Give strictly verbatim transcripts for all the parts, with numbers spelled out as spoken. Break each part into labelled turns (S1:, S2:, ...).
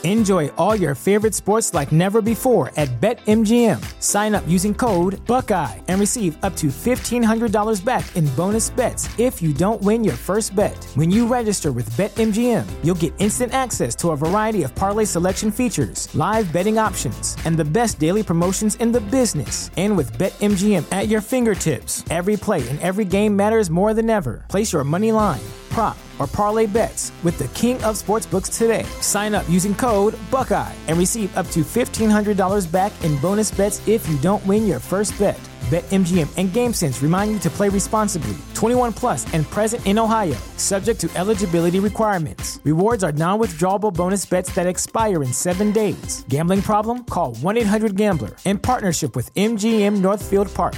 S1: Enjoy all your favorite sports like never before at BetMGM. Sign up using code Buckeye and receive up to fifteen hundred dollars back in bonus bets if you don't win your first bet. When you register with BetMGM, you'll get instant access to a variety of parlay selection features, live betting options, and the best daily promotions in the business. And with BetMGM at your fingertips, every play and every game matters more than ever. Place your money line, prop, or parlay bets with the king of sportsbooks today. Sign up using code Buckeye and receive up to fifteen hundred dollars back in bonus bets if you don't win your first bet. BetMGM and GameSense remind you to play responsibly. twenty-one plus and present in Ohio, subject to eligibility requirements. Rewards are non-withdrawable bonus bets that expire in seven days. Gambling problem? Call one eight hundred gambler in partnership with M G M Northfield Park.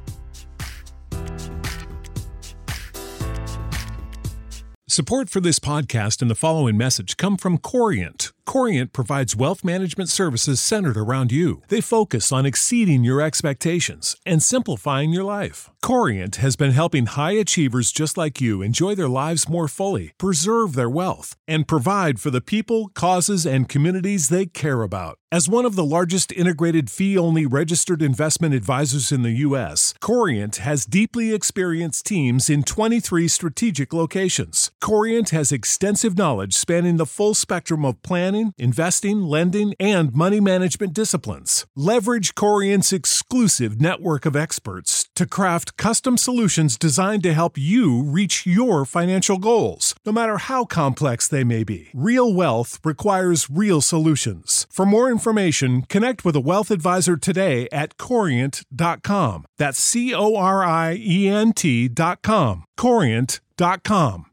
S2: Support for this podcast and the following message come from Corient. Corient provides wealth management services centered around you. They focus on exceeding your expectations and simplifying your life. Corient has been helping high achievers just like you enjoy their lives more fully, preserve their wealth, and provide for the people, causes, and communities they care about. As one of the largest integrated fee-only registered investment advisors in the U S, Corient has deeply experienced teams in twenty-three strategic locations. Corient has extensive knowledge spanning the full spectrum of planning, investing, lending, and money management disciplines. Leverage Corient's exclusive network of experts to craft custom solutions designed to help you reach your financial goals, no matter how complex they may be. Real wealth requires real solutions. For more information, connect with a wealth advisor today at corient dot com. That's C O R I E N T dot com. corient dot com.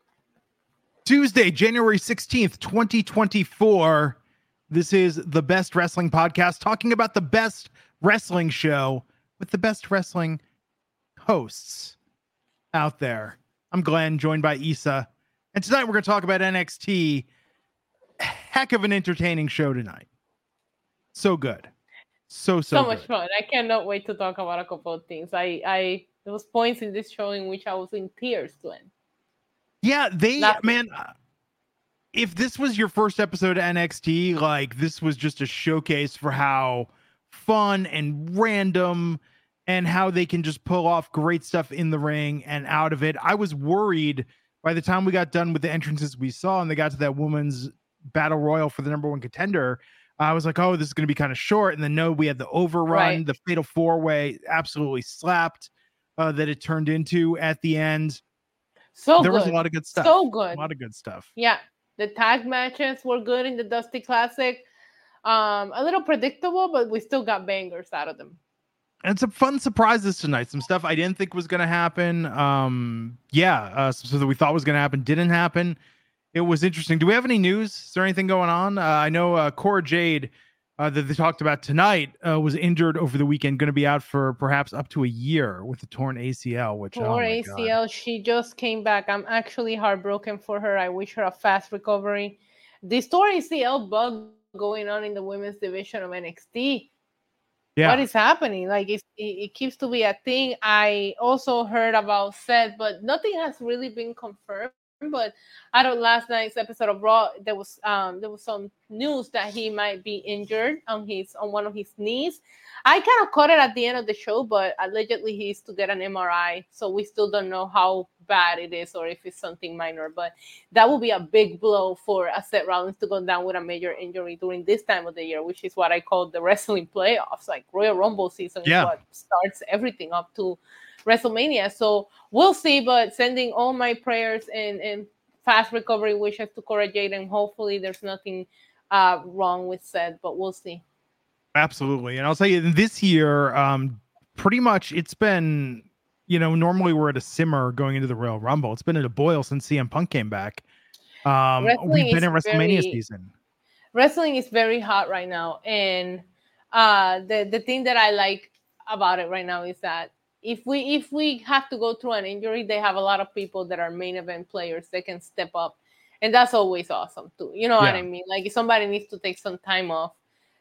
S3: Tuesday, January sixteenth, twenty twenty-four. This is the Best Wrestling Podcast, talking about the best wrestling show with the best wrestling hosts out there. I'm Glenn, joined by Issa. And tonight we're going to talk about N X T. Heck of an entertaining show tonight. So good. So, so,
S4: so
S3: good.
S4: much fun. I cannot wait to talk about a couple of things. I, I, there was points in this show in which I was in tears, Glenn.
S3: Yeah, they,
S4: Not-
S3: man, if this was your first episode of N X T, like this was just a showcase for how fun and random and how they can just pull off great stuff in the ring and out of it. I was worried by the time we got done with the entrances we saw and they got to that woman's battle royal for the number one contender. I was like, oh, this is going to be kind of short. And then no, we had the overrun,
S4: Right.
S3: the fatal four way absolutely slapped uh, that it turned into at the end.
S4: So
S3: there
S4: good.
S3: was a lot of good stuff.
S4: So good.
S3: A lot of good stuff.
S4: Yeah. The tag matches were good in the Dusty Classic. Um, a little predictable, but we still got bangers out of them.
S3: And some fun surprises tonight. Some stuff I didn't think was going to happen. Um, yeah, uh, so that we thought was going to happen didn't happen. It was interesting. Do we have any news? Is there anything going on? Uh, I know uh, Cora Jade uh, that they talked about tonight uh, was injured over the weekend, going to be out for perhaps up to a year with a torn A C L. Which
S4: Poor
S3: oh my
S4: A C L.
S3: God.
S4: She just came back. I'm actually heartbroken for her. I wish her a fast recovery. This torn A C L bug going on in the women's division of N X T.
S3: Yeah.
S4: What is happening? Like it's, it, it keeps to be a thing. I also heard about Seth, but nothing has really been confirmed. But out of last night's episode of Raw, there was um there was some news that he might be injured on his on one of his knees. I kind of caught it at the end of the show, but allegedly he's to get an M R I, so we still don't know how bad it is or if it's something minor. But that would be a big blow for a Seth Rollins to go down with a major injury during this time of the year, which is what I call the wrestling playoffs. Like Royal Rumble season
S3: Yeah.
S4: is what starts everything up to WrestleMania. So we'll see, but sending all my prayers and, and fast recovery wishes to Cora Jade, and hopefully there's nothing uh, wrong with Seth, but we'll see.
S3: Absolutely. And I'll tell you, this year, um, pretty much it's been, you know, normally we're at a simmer going into the Royal Rumble. It's been at a boil since C M Punk came back. Um,
S4: Wrestling
S3: we've been
S4: is
S3: in WrestleMania
S4: very-
S3: season.
S4: Wrestling is very hot right now, and uh, the the thing that I like about it right now is that if we if we have to go through an injury, they have a lot of people that are main event players that can step up, and that's always awesome too. You know
S3: Yeah.
S4: what I mean? Like if somebody needs to take some time off,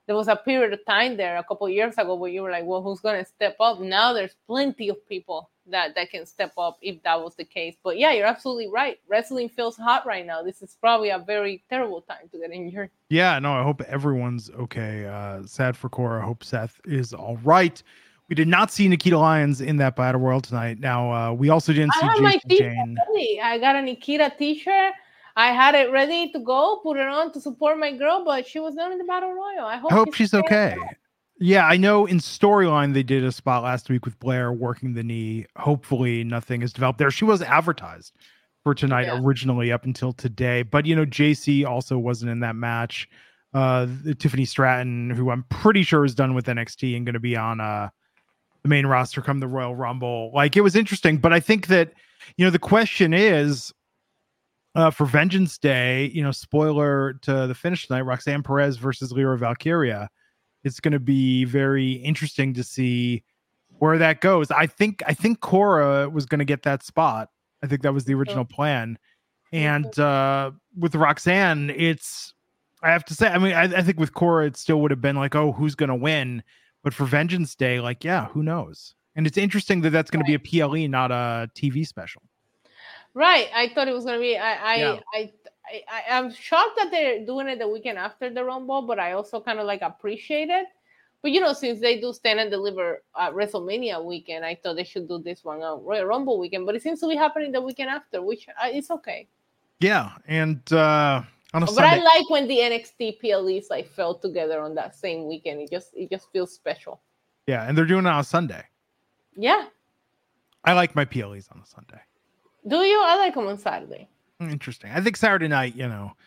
S4: there was a period of time there a couple of years ago where you were like, well, who's going to step up? Now there's plenty of people that, that can step up if that was the case. But yeah, you're absolutely right. Wrestling feels hot right now. This is probably a very terrible time to get injured.
S3: Yeah, no, I hope everyone's okay. Uh, sad for Cora. I hope Seth is all right. We did not see Nikita Lyons in that Battle Royal tonight. Now, uh, we also didn't see Jason Jane.
S4: Ready. I got a Nikita t-shirt. I had it ready to go, put it on to support my girl, but she was not in the Battle Royal. I hope,
S3: I hope she's, she's okay.
S4: Out.
S3: Yeah, I know in storyline they did a spot last week with Blair working the knee. Hopefully nothing has developed there. She was advertised for tonight yeah. originally up until today. But, you know, J C also wasn't in that match. Uh, Tiffany Stratton, who I'm pretty sure is done with N X T and going to be on uh, the main roster come the Royal Rumble. Like, it was interesting. But I think that, you know, the question is, Uh, for Vengeance Day, you know, spoiler to the finish tonight, Roxanne Perez versus Lyra Valkyria. It's going to be very interesting to see where that goes. I think I think Cora was going to get that spot. I think that was the original plan. And uh, with Roxanne, it's, I have to say, I mean, I, I think with Cora, it still would have been like, oh, who's going to win? But for Vengeance Day, like, yeah, who knows? And it's interesting that that's going to be a P L E, not a T V special.
S4: Right. I thought it was going to be, I, I,
S3: yeah.
S4: I, I, I, I'm shocked that they're doing it the weekend after the Rumble, but I also kind of like appreciate it. But, you know, since they do stand and deliver uh, WrestleMania weekend, I thought they should do this one on Royal Rumble weekend, but it seems to be happening the weekend after, which uh, is okay.
S3: Yeah. And, uh, on a
S4: but
S3: Sunday.
S4: I like when the N X T P L Es like fell together on that same weekend. It just, it just feels special.
S3: Yeah. And they're doing it on a Sunday.
S4: Yeah.
S3: I like my P L Es on a Sunday.
S4: Do you? I like them on Saturday.
S3: Interesting. I think Saturday night, you know.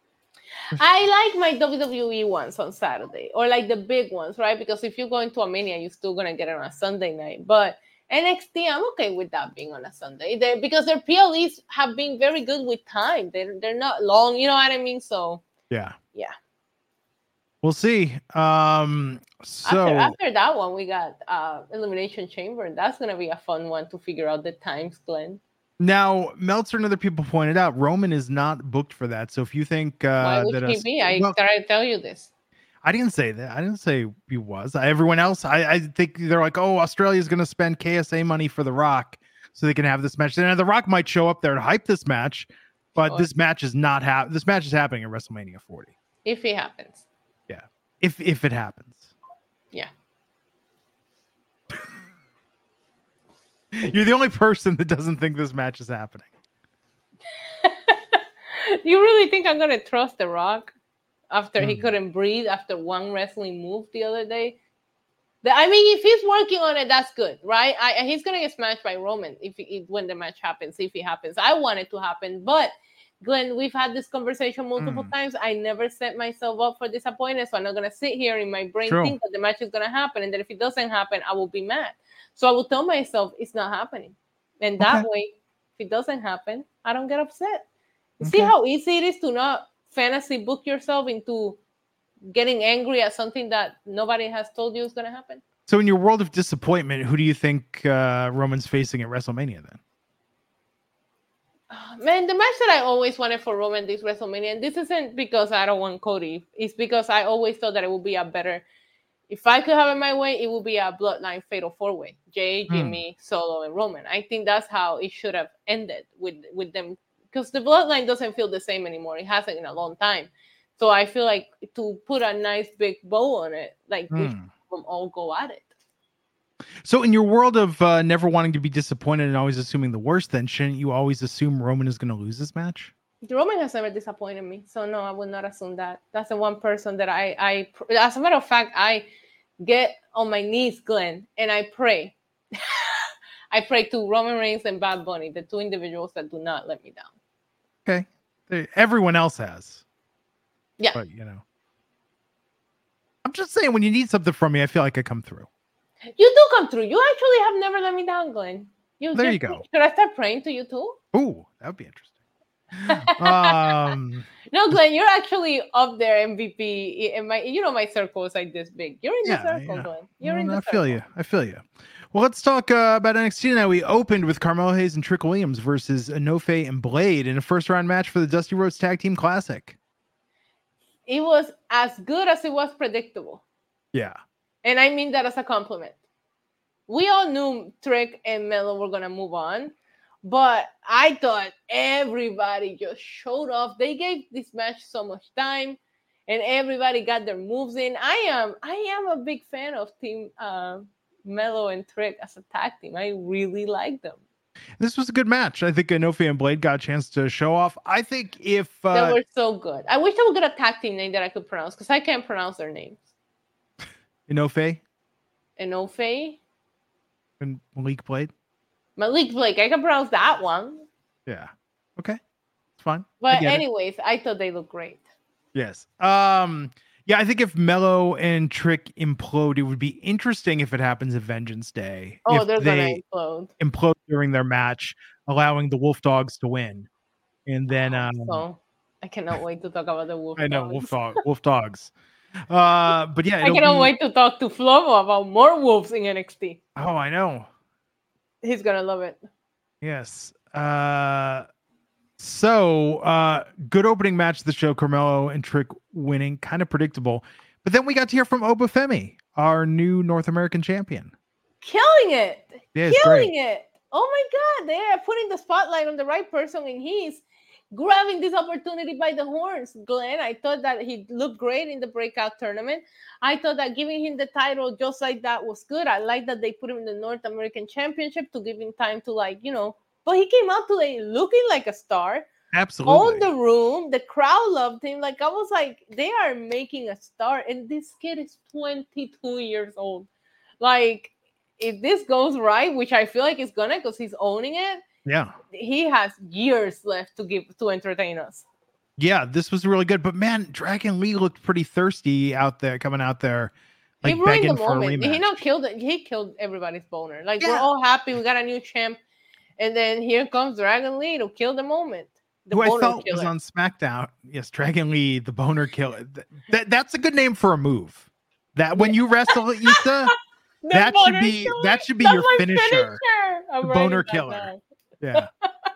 S4: I like my W W E ones on Saturday, or like the big ones, right? Because if you go into a Mania, you're still going to get it on a Sunday night. But N X T, I'm okay with that being on a Sunday. They're, because their P L Es have been very good with time. They're, they're not long, you know what I mean? So,
S3: yeah.
S4: Yeah.
S3: We'll see. Um, so
S4: after, after that one, we got uh, Elimination Chamber. That's going to be a fun one to figure out the times, Glenn.
S3: Now, Meltzer and other people pointed out Roman is not booked for that. So if you think uh,
S4: why would
S3: that
S4: he
S3: a,
S4: be? I
S3: well,
S4: gotta tell you this.
S3: I didn't say that. I didn't say he was. I, everyone else, I, I think they're like, oh, Australia's going to spend K S A money for The Rock so they can have this match. And The Rock might show up there to hype this match, but sure. this match is not hap- This match is happening at WrestleMania forty.
S4: If it happens.
S3: Yeah. If if it happens.
S4: Yeah.
S3: You're the only person that doesn't think this match is happening.
S4: You really think I'm going to trust The Rock after mm. he couldn't breathe after one wrestling move the other day? The, I mean, if he's working on it, that's good, right? I, he's going to get smashed by Roman if, if when the match happens, if it happens. I want it to happen, but Glenn, we've had this conversation multiple mm. times. I never set myself up for disappointment, so I'm not going to sit here in my brain True. think that the match is going to happen, and that if it doesn't happen, I will be mad. So I will tell myself it's not happening. And that okay. way, if it doesn't happen, I don't get upset. You okay. see how easy it is to not fantasy book yourself into getting angry at something that nobody has told you is going to happen?
S3: So in your world of disappointment, who do you think uh, Roman's facing at WrestleMania then?
S4: Oh, man, the match that I always wanted for Roman this WrestleMania, and this isn't because I don't want Cody, it's because I always thought that it would be a better... If I could have it my way, it would be a Bloodline Fatal four-way. Jay, Jimmy, mm. Solo, and Roman. I think that's how it should have ended with, with them. Because the Bloodline doesn't feel the same anymore. It hasn't in a long time. So I feel like to put a nice big bow on it, like mm. we should them all go at it.
S3: So in your world of uh, never wanting to be disappointed and always assuming the worst, then shouldn't you always assume Roman is going to lose this match?
S4: Roman has never disappointed me, so no, I would not assume that. That's the one person that I, I, as a matter of fact, I get on my knees, Glenn, and I pray. I pray to Roman Reigns and Bad Bunny, the two individuals that do not let me down.
S3: Okay, everyone else has.
S4: Yeah,
S3: but you know, I'm just saying, when you need something from me, I feel like I come through.
S4: You do come through. You actually have never let me down, Glenn. You
S3: there
S4: just,
S3: you go.
S4: Should I start praying to you too?
S3: Ooh, that would be interesting. um
S4: no, Glenn, you're actually up there, M V P. In my, you know, my circle is like this big. You're in
S3: yeah,
S4: the circle,
S3: yeah.
S4: Glenn. You're
S3: well,
S4: in the
S3: I
S4: circle.
S3: feel you. I feel you. Well, let's talk uh, about N X T now. We opened with Carmelo Hayes and Trick Williams versus Enofe and Blade in a first round match for the Dusty Rhodes Tag Team Classic.
S4: it was as good as it was predictable.
S3: Yeah.
S4: And I mean that as a compliment. We all knew Trick and Melo were going to move on, but I thought everybody just showed off. They gave this match so much time, and everybody got their moves in. I am I am a big fan of Team uh, Melo and Trick as a tag team. I really like them.
S3: This was a good match. I think Inoue and Blade got a chance to show off. I think if... Uh,
S4: they were so good. I wish I would get a tag team name that I could pronounce, because I can't pronounce their names.
S3: Inoue?
S4: Inoue?
S3: And Malik Blade?
S4: Malik Blake. I can pronounce that one.
S3: Yeah. Okay. It's fine.
S4: But I anyways, it. I thought they looked great.
S3: Yes. Um. Yeah, I think if Melo and Trick implode, it would be interesting if it happens at Vengeance Day.
S4: Oh,
S3: if
S4: they're
S3: they
S4: gonna implode.
S3: Implode during their match, allowing the Wolf Dogs to win. And then um,
S4: so, I cannot wait to talk about the Wolf Dogs.
S3: I know, Wolf, dog, wolf Dogs. Uh, but yeah,
S4: I cannot
S3: be...
S4: wait to talk to Flomo about more wolves in N X T.
S3: Oh, I know.
S4: He's gonna love it.
S3: Yes. Uh, so uh, good opening match of the show. Carmelo and Trick winning, kind of predictable. But then we got to hear from Obafemi, our new North American champion.
S4: Killing it.
S3: Yeah,
S4: Killing
S3: great.
S4: it. Oh my God, they are putting the spotlight on the right person, and he's grabbing this opportunity by the horns. Glenn, I thought that he looked great in the breakout tournament. I thought that giving him the title just like that was good. I like that they put him in the North American Championship to give him time to, like, you know, but he came out today looking like a star.
S3: Absolutely.
S4: All the room, the crowd loved him. Like, I was like, they are making a star, and this kid is twenty-two years old. Like, if this goes right, which I feel like it's gonna, because he's owning it,
S3: yeah,
S4: he has years left to give to entertain us.
S3: Yeah, this was really good. But man, Dragon Lee looked pretty thirsty out there, coming out there, like
S4: he ruined
S3: begging
S4: the
S3: for a
S4: moment.
S3: rematch.
S4: He not killed it. He killed everybody's boner. Like,
S3: Yeah.
S4: we're all happy we got a new champ, and then here comes Dragon Lee to kill the moment. The
S3: Who I
S4: boner
S3: felt
S4: killer.
S3: was on SmackDown. Yes, Dragon Lee, the boner killer. That, that that's a good name for a move. That when you wrestle Issa,
S4: The
S3: that should
S4: boner
S3: be
S4: killer?
S3: that should be
S4: That's
S3: your
S4: my
S3: finisher.
S4: I'm
S3: The
S4: writing
S3: boner
S4: that
S3: killer.
S4: down.
S3: Yeah.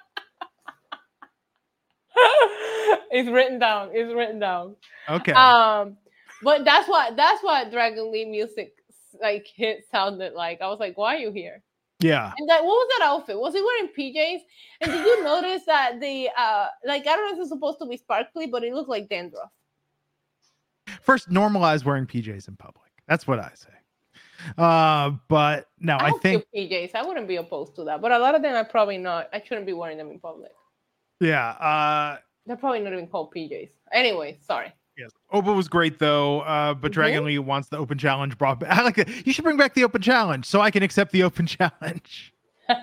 S4: It's written down. It's written down.
S3: Okay.
S4: Um, but that's what that's what Dragon Lee music like hit sounded like. I was like, why are you here?
S3: Yeah.
S4: And that, what was that outfit? Was he wearing P Js? And did you notice that the uh like, I don't know if it's supposed to be sparkly, but it looked like dandruff.
S3: First, normalize wearing P Js in public. That's what I say. Uh, but no,
S4: I,
S3: I think
S4: P Js. I wouldn't be opposed to that, but a lot of them are probably not. I shouldn't be wearing them in public.
S3: yeah. Uh,
S4: They're probably not even called P Js. Anyway, sorry.
S3: yes. Oba was great though. Uh, but
S4: Mhm.
S3: Dragon Lee wants the open challenge brought back. I like it. You should bring back the open challenge so I can accept the open challenge.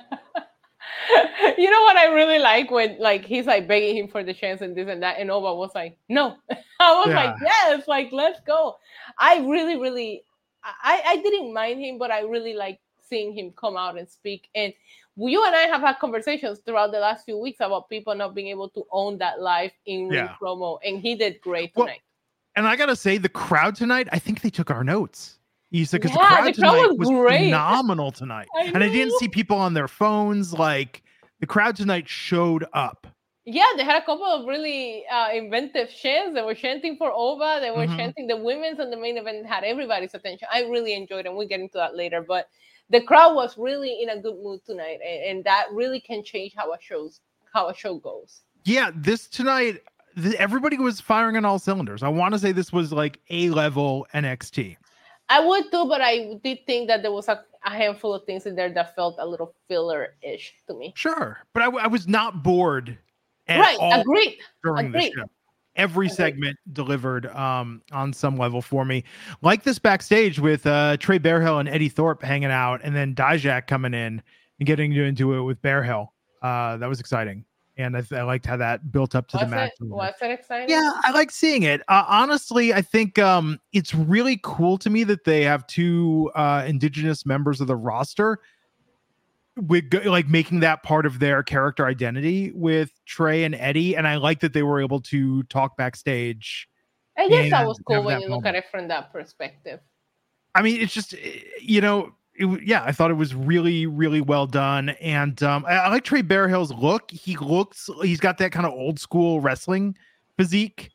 S4: You know what I really like when, like, he's like begging him for the chance and this and that, and Oba was like, no. I was
S3: Yeah.
S4: like, yes, like, let's go. I really, really, I, I didn't mind him, but I really like seeing him come out and speak. And you and I have had conversations throughout the last few weeks about people not being able to own that live in ring
S3: Yeah.
S4: promo, and he did great
S3: Well,
S4: tonight.
S3: And I gotta say, the crowd tonight, I think they took our notes. Issa, because
S4: Yeah,
S3: the crowd
S4: the crowd
S3: tonight
S4: was
S3: was
S4: great.
S3: phenomenal tonight.
S4: I
S3: And I didn't
S4: know.
S3: see people on their phones. Like the crowd tonight showed up.
S4: Yeah, they had a couple of really uh, inventive chants. They were chanting for Oba. They were
S3: Mhm.
S4: chanting the women's, and the main event had everybody's attention. I really enjoyed it. We'll get into that later. But the crowd was really in a good mood tonight, and, and that really can change how a show's how a show goes.
S3: Yeah, this tonight, th- everybody was firing on all cylinders. I want to say this was like A level N X T.
S4: I would too, but I did think that there was a, a handful of things in there that felt a little filler-ish to me.
S3: Sure, but I, w- I was not bored at
S4: Right,
S3: all
S4: agreed.
S3: during the
S4: agreed.
S3: show. Every
S4: Agreed.
S3: segment delivered um, on some level for me. Like this backstage with uh, Trey Bearhill and Eddie Thorpe hanging out, and then Dijak coming in and getting into it with Bearhill. Uh, that was exciting, and I, I liked how that built up to
S4: Was
S3: the match.
S4: it, was it exciting?
S3: Yeah, I like seeing it. Uh, honestly, I think um, it's really cool to me that they have two uh, indigenous members of the roster, with go- like making that part of their character identity with Trey and Eddie. And I like that they were able to talk backstage.
S4: I guess that
S3: and
S4: was cool
S3: have
S4: when
S3: that
S4: you look
S3: moment.
S4: at it from that perspective.
S3: I mean, it's just, eh, you know, it, w- yeah, I thought it was really, really well done. And um, I, I like Trey Bearhill's look. He looks, he's got that kind of old school wrestling physique.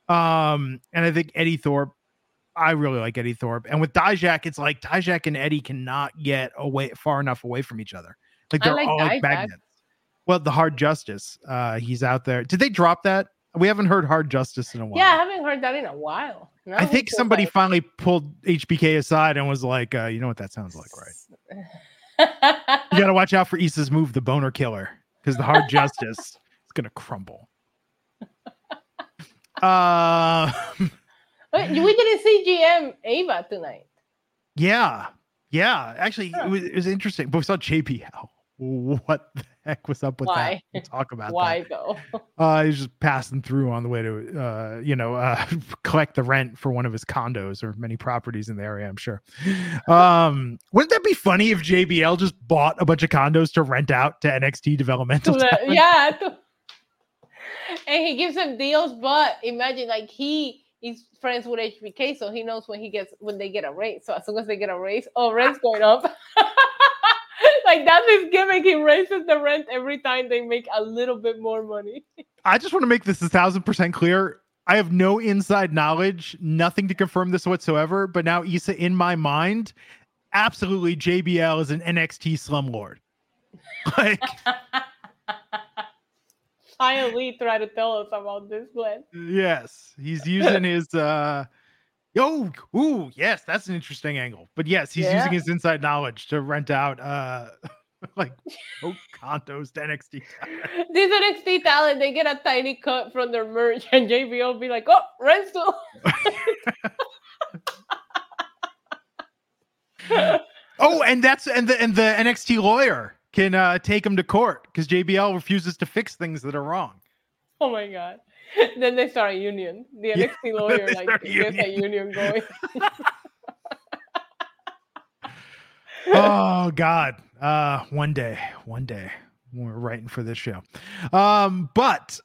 S3: Um, and I think Eddie Thorpe, I really like Eddie Thorpe. And with Dijak, it's like Dijak and Eddie cannot get away far enough away from each other. Like
S4: I
S3: they're
S4: like
S3: all like
S4: Dijak.
S3: magnets. Well, the Hard Justice, uh, he's out there. Did they drop that? We haven't heard Hard Justice in a while.
S4: Yeah, I haven't heard that in a while. No,
S3: I think
S4: he's
S3: somebody
S4: like-
S3: finally pulled H B K aside and was like, uh, you know what that sounds like, right? You got to watch out for Issa's move, the Boner Killer, because the Hard Justice is going to crumble. Uh,
S4: Wait, we didn't see G M Ava tonight.
S3: yeah. Yeah. Actually,
S4: Huh.
S3: it, was, it was interesting. But we saw J B L. What the heck was up with
S4: Why?
S3: that? We'll talk about
S4: Why
S3: that.
S4: though?
S3: Uh, he's just passing through on the way to, uh, you know, uh, collect the rent for one of his condos or many properties in the area, I'm sure. Um, wouldn't that be funny if J B L just bought a bunch of condos to rent out to N X T developmental
S4: To the-
S3: talent?
S4: yeah. to- and he gives them deals, but imagine like he is friends with H B K, so he knows when he gets when they get a raise. So as soon as they get a raise, oh, rent's going up. Like that's his gimmick. He raises the rent every time they make a little bit more money.
S3: I just want to make this a thousand percent clear. I have no inside knowledge, nothing to confirm this whatsoever. But now Issa, in my mind, absolutely J B L is an N X T slumlord. Like,
S4: Finally, try to tell us about this plan.
S3: yes, he's using his. uh Yo, ooh, yes, that's an interesting angle. But yes, he's
S4: Yeah.
S3: using his inside knowledge to rent out uh like oh, condos to N X T.
S4: These N X T talent, they get a tiny cut from their merch, and J B L will be like, "Oh, rent still."
S3: Oh, and that's and the and the N X T lawyer can uh take him to court because J B L refuses to fix things that are wrong.
S4: Oh my god! Then they start a union. The N X T
S3: Yeah,
S4: lawyer
S3: they
S4: like
S3: start a
S4: gets a union going.
S3: Oh God. Uh one day, one day we're writing for this show. Um, but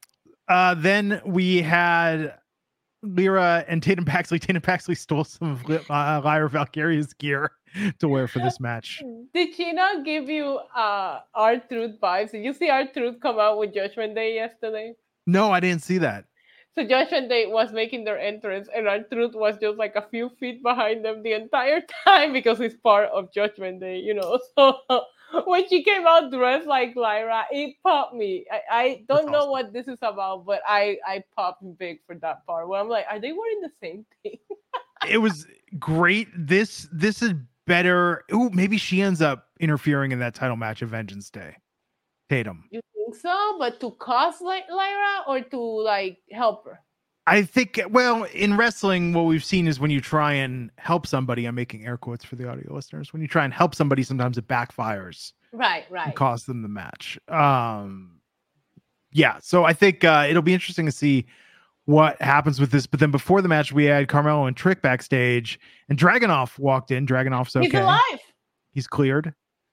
S3: uh then we had Lyra and Tatum Paxley. Tatum Paxley stole some of uh, Lyra Valkyria's gear to wear for this match.
S4: Did she not give you uh R-Truth vibes? Did you see R-Truth come out with Judgment Day yesterday?
S3: No, I didn't see that.
S4: So Judgment Day was making their entrance, and R-Truth was just like a few feet behind them the entire time because he's part of Judgment Day, you know. So when she came out dressed like Lyra, it popped me. I, I don't
S3: That's
S4: know
S3: awesome.
S4: what this is about, but I I popped big for that part where I'm like, are they wearing the same thing?
S3: It was great. This this is better. Ooh, maybe she ends up interfering in that title match of Vengeance Day. Tatum.
S4: You think so? But to cost like Lyra or to like help her?
S3: I think, well, in wrestling, what we've seen is when you try and help somebody, I'm making air quotes for the audio listeners, when you try and help somebody, sometimes it backfires
S4: Right,
S3: and
S4: right.
S3: costs them the match. Um, yeah, so I think uh, it'll be interesting to see what happens with this. But then before the match, we had Carmelo and Trick backstage, and Dragunov walked in. Dragunov's okay.
S4: He's alive.
S3: He's cleared.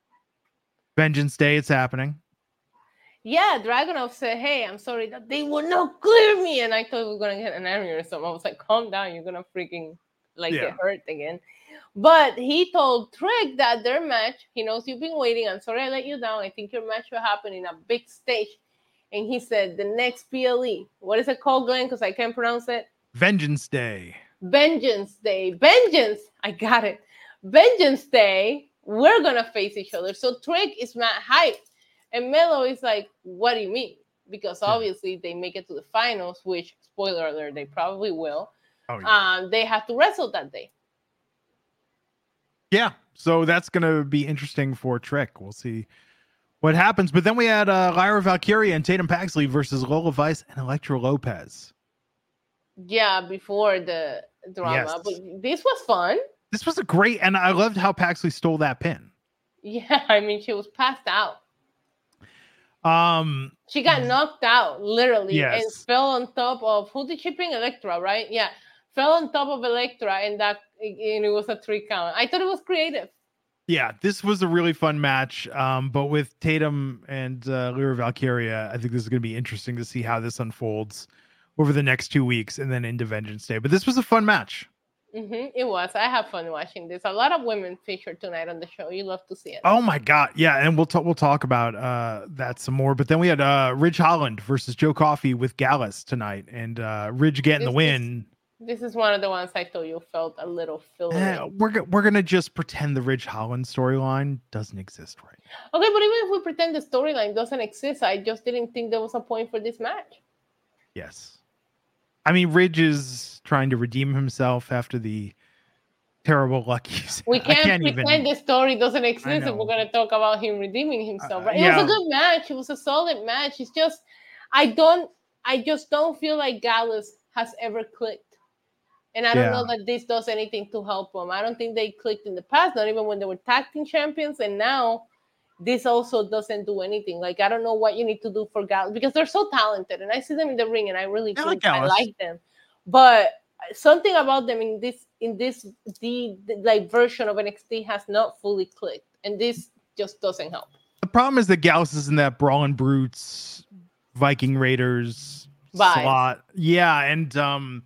S3: Vengeance Day, it's happening.
S4: Yeah, Dragunov said, "Hey, I'm sorry that they would not clear me," and I thought we were gonna get an aneurysm. I was like, "Calm down, you're gonna freaking like
S3: Yeah.
S4: get hurt again." But he told Trick that their match, he knows you've been waiting. I'm sorry I let you down. I think your match will happen in a big stage. And he said the next P L E. What is it called, Glenn? Because I can't pronounce it.
S3: Vengeance Day.
S4: Vengeance Day. Vengeance. I got it. Vengeance Day. We're gonna face each other. So Trick is mad hype. And Melo is like, what do you mean? Because
S3: Yeah.
S4: obviously they make it to the finals, which, spoiler alert, they probably will.
S3: Oh, yeah.
S4: Um, they have to wrestle that day.
S3: Yeah, so that's going to be interesting for Trick. We'll see what happens. But then we had uh, Lyra Valkyria and Tatum Paxley versus Lola Vice and Elektra Lopez.
S4: Yeah, before the drama.
S3: Yes.
S4: But this was fun.
S3: This was a great, and I loved how Paxley stole that pin.
S4: Yeah, I mean, she was passed out.
S3: Um,
S4: She got knocked out, literally, and
S3: Yes.
S4: fell on top of, who did she pin? Elektra, right? Yeah. Fell on top of Elektra, and that and it was a three count. I thought it was creative.
S3: yeah, this was a really fun match. Um, but with Tatum and uh, Lyra Valkyria, I think this is going to be interesting to see how this unfolds over the next two weeks and then into Vengeance Day. But this was a fun match.
S4: Mm-hmm. It was. I have fun watching this. A lot of women featured tonight on the show. You love to see it.
S3: Oh my god, yeah, and we'll talk. We'll talk about uh, that some more. But then we had uh, Ridge Holland versus Joe Coffey with Gallus tonight, and uh, Ridge getting
S4: this,
S3: the win.
S4: This, this is one of the ones I told you felt a little fillery.
S3: Uh, we're we're gonna just pretend the Ridge Holland storyline doesn't exist right now.
S4: Okay, but even if we pretend the storyline doesn't exist, I just didn't think there was a point for this match.
S3: Yes, I mean Ridge is trying to redeem himself after the terrible Luckies.
S4: We can't,
S3: can't
S4: pretend
S3: even...
S4: the story doesn't exist if we're going to talk about him redeeming himself. Right?
S3: Uh,
S4: it
S3: yeah.
S4: was a good match. It was a solid match. It's just, I don't, I just don't feel like Gallus has ever clicked. And I don't
S3: yeah.
S4: know that this does anything to help them. I don't think they clicked in the past, not even when they were tag team champions. And now this also doesn't do anything. Like, I don't know what you need to do for Gallus because they're so talented. And I see them in the ring and I really
S3: I
S4: think
S3: like
S4: I like them. But something about them in this in this the, the like version of N X T has not fully clicked, and this just doesn't help.
S3: The problem is that Gallus is in that Brawling Brutes, Viking Raiders
S4: Vibe.
S3: slot. Yeah, and um,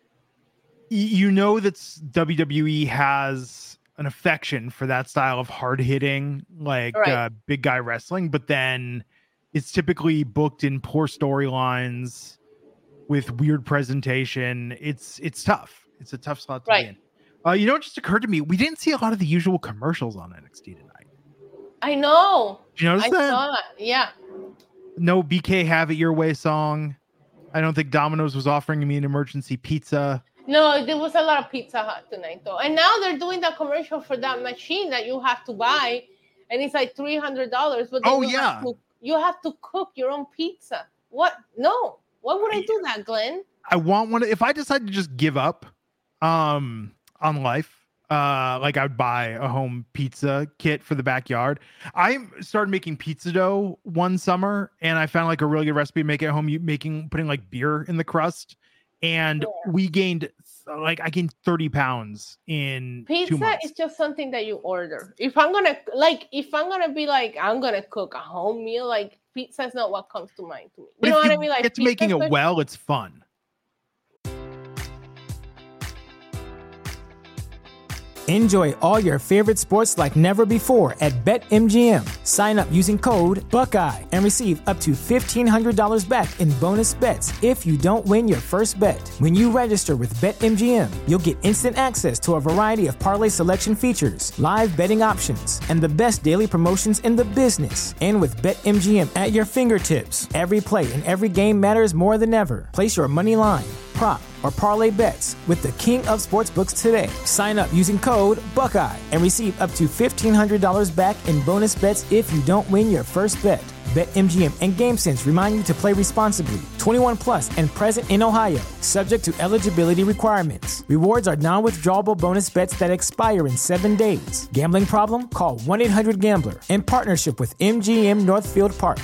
S3: y- you know that W W E has an affection for that style of hard hitting, like
S4: right.
S3: uh, big guy wrestling, but then it's typically booked in poor storylines with weird presentation. It's it's tough. It's a tough slot to
S4: right.
S3: be in. Uh, you know, it just occurred to me, we didn't see a lot of the usual commercials on N X T tonight.
S4: I know.
S3: Did you notice
S4: I
S3: that?
S4: saw that. Yeah.
S3: No B K Have It Your Way song. I don't think Domino's was offering me an emergency pizza.
S4: No, there was a lot of Pizza Hut tonight, though. And now they're doing that commercial for that machine that you have to buy, and it's like three hundred dollars. But
S3: oh,
S4: you
S3: yeah.
S4: Have to, you have to cook your own pizza. What? No. Why would I do that, Glenn?
S3: I want one. If I decide to just give up um, on life, uh, like I would buy a home pizza kit for the backyard. I started making pizza dough one summer, and I found like a really good recipe to make it at home. You making putting like beer in the crust, and yeah. we gained like I gained thirty pounds in
S4: pizza
S3: two months.
S4: Is just something that you order. If I'm gonna like, if I'm gonna be like, I'm gonna cook a home meal, like. Pizza is not what comes to mind to me. You
S3: but
S4: know
S3: if
S4: what
S3: you
S4: I mean? Like
S3: it's making it well, it's fun.
S1: Enjoy all your favorite sports like never before at BetMGM. Sign up using code Buckeye and receive up to fifteen hundred dollars back in bonus bets if you don't win your first bet. When you register with BetMGM, you'll get instant access to a variety of parlay selection features, live betting options, and the best daily promotions in the business. And with BetMGM at your fingertips, every play and every game matters more than ever. Place your money line, prop, or parlay bets with the king of sportsbooks today. Sign up using code Buckeye and receive up to fifteen hundred dollars back in bonus bets if you don't win your first bet. BetMGM and GameSense remind you to play responsibly. twenty-one plus and present in Ohio, subject to eligibility requirements. Rewards are non-withdrawable bonus bets that expire in seven days. Gambling problem? Call one eight hundred gambler in partnership with M G M Northfield Park.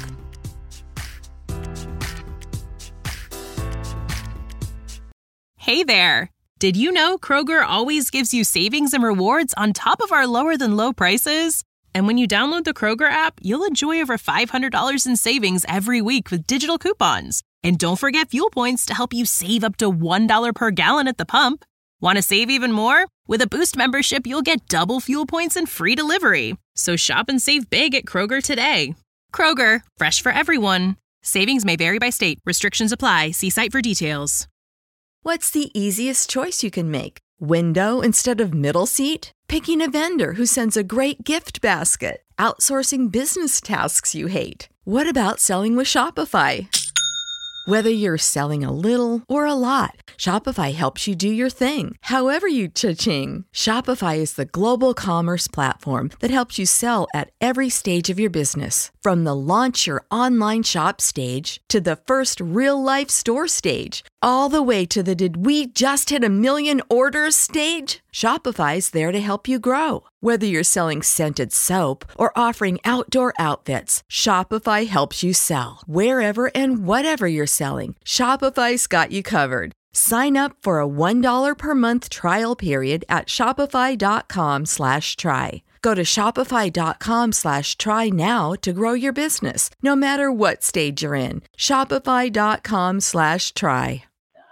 S5: Hey there! Did you know Kroger always gives you savings and rewards on top of our lower-than-low prices? And when you download the Kroger app, you'll enjoy over five hundred dollars in savings every week with digital coupons. And don't forget fuel points to help you save up to one dollar per gallon at the pump. Want to save even more? With a Boost membership, you'll get double fuel points and free delivery. So shop and save big at Kroger today. Kroger, fresh for everyone. Savings may vary by state. Restrictions apply. See site for details.
S6: What's the easiest choice you can make? Window instead of middle seat? Picking a vendor who sends a great gift basket? Outsourcing business tasks you hate? What about selling with Shopify? Whether you're selling a little or a lot, Shopify helps you do your thing, however you cha-ching. Shopify is the global commerce platform that helps you sell at every stage of your business. From the launch your online shop stage to the first real-life store stage, all the way to the did we just hit a million orders stage. Shopify's there to help you grow. Whether you're selling scented soap or offering outdoor outfits, Shopify helps you sell. Wherever and whatever you're selling, Shopify's got you covered. Sign up for a one dollar per month trial period at shopify.com slash try. Go to shopify.com slash try now to grow your business, no matter what stage you're in. Shopify.com slash try.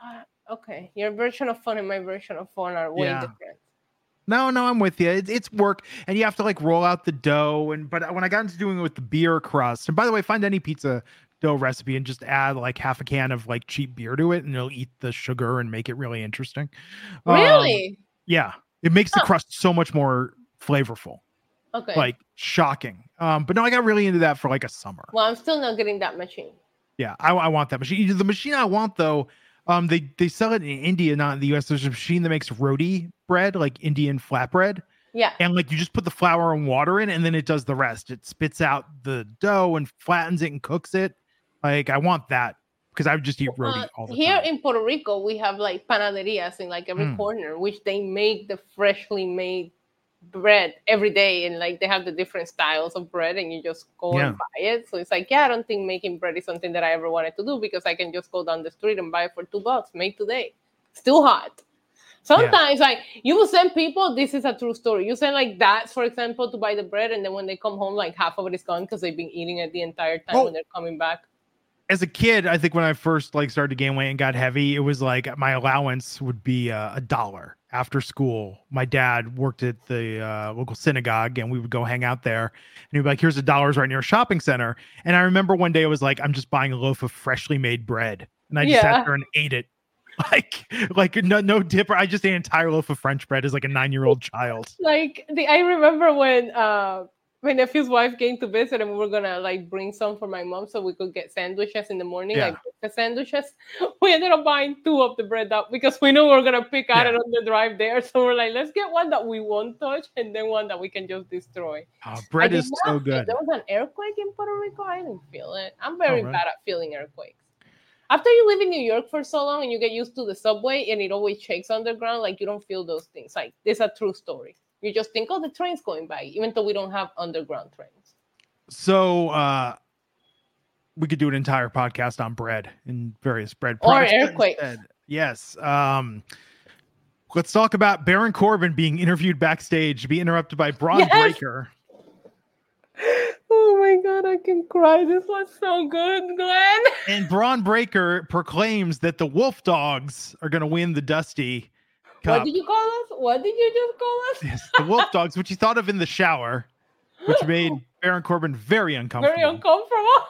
S4: Okay, your version of fun and my version of fun are way
S3: Yeah.
S4: different.
S3: No, no, I'm with you. It's, it's work, and you have to like roll out the dough. And but when I got into doing it with the beer crust, and by the way, find any pizza dough recipe and just add like half a can of like cheap beer to it, and it'll eat the sugar and make it really interesting. Um,
S4: Really?
S3: yeah, it makes the
S4: Huh.
S3: crust so much more flavorful,
S4: Okay.
S3: like shocking. Um, but no, I got really into that for like a summer.
S4: Well, I'm still not getting that machine.
S3: Yeah, I, I want that machine. The machine I want though, um, they they sell it in India, not in the U S. There's a machine that makes roti bread, like Indian flatbread.
S4: Yeah.
S3: And like you just put the flour and water in, and then it does the rest. It spits out the dough and flattens it and cooks it. Like I want that because I would just eat roti
S4: Uh,
S3: all the
S4: here
S3: time.
S4: in Puerto Rico, we have like panaderias in like every
S3: Mm.
S4: corner, which they make the freshly made bread every day, and like they have the different styles of bread, and you just go
S3: Yeah.
S4: and buy it. So it's like, yeah, I don't think making bread is something that I ever wanted to do because I can just go down the street and buy it for two bucks, made today, still hot. Sometimes, like you will send people. This is a true story. You send like dads, for example, to buy the bread, and then when they come home, like half of it is gone because they've been eating it the entire time
S3: Oh.
S4: when they're coming back.
S3: As a kid, I think when I first like started to gain weight and got heavy, it was like my allowance would be uh, a dollar after school. My dad worked at the uh, local synagogue, and we would go hang out there. And he'd be like, "Here's a dollar's right near a shopping center." And I remember one day it was like, "I'm just buying a loaf of freshly made bread," and I just
S4: Yeah.
S3: sat there and ate it. Like, like no, no dipper. I just ate an entire loaf of French bread as like a nine-year-old child.
S4: Like the, I remember when uh my nephew's wife came to visit, and we were gonna like bring some for my mom so we could get sandwiches in the morning,
S3: Yeah.
S4: like breakfast sandwiches. We ended up buying two of the bread up because we knew we were gonna pick at
S3: Yeah.
S4: it on the drive there. So we're like, let's get one that we won't touch and then one that we can just destroy.
S3: Oh,
S4: I
S3: bread
S4: did
S3: is
S4: not
S3: so
S4: feel-
S3: good.
S4: There was an earthquake in Puerto Rico. I didn't feel it. I'm very
S3: Oh, really?
S4: bad at feeling earthquakes. After you live in New York for so long and you get used to the subway and it always shakes underground, like you don't feel those things. Like this is a true story. You just think, oh, the train's going by, even though we don't have underground trains.
S3: So uh we could do an entire podcast on bread and various bread
S4: Or
S3: products. but
S4: earthquakes.
S3: instead- Yes. Um let's talk about Baron Corbin being interviewed backstage to be interrupted by Braun
S4: Yes!
S3: Breaker.
S4: Oh my God, I can cry. This was so good, Glenn.
S3: And Braun Breaker proclaims that the Wolf Dogs are going to win the Dusty Cup.
S4: What did you call us? What did you just call us?
S3: Yes, the Wolf Dogs, which he thought of in the shower, which made Baron Corbin very uncomfortable.
S4: Very uncomfortable.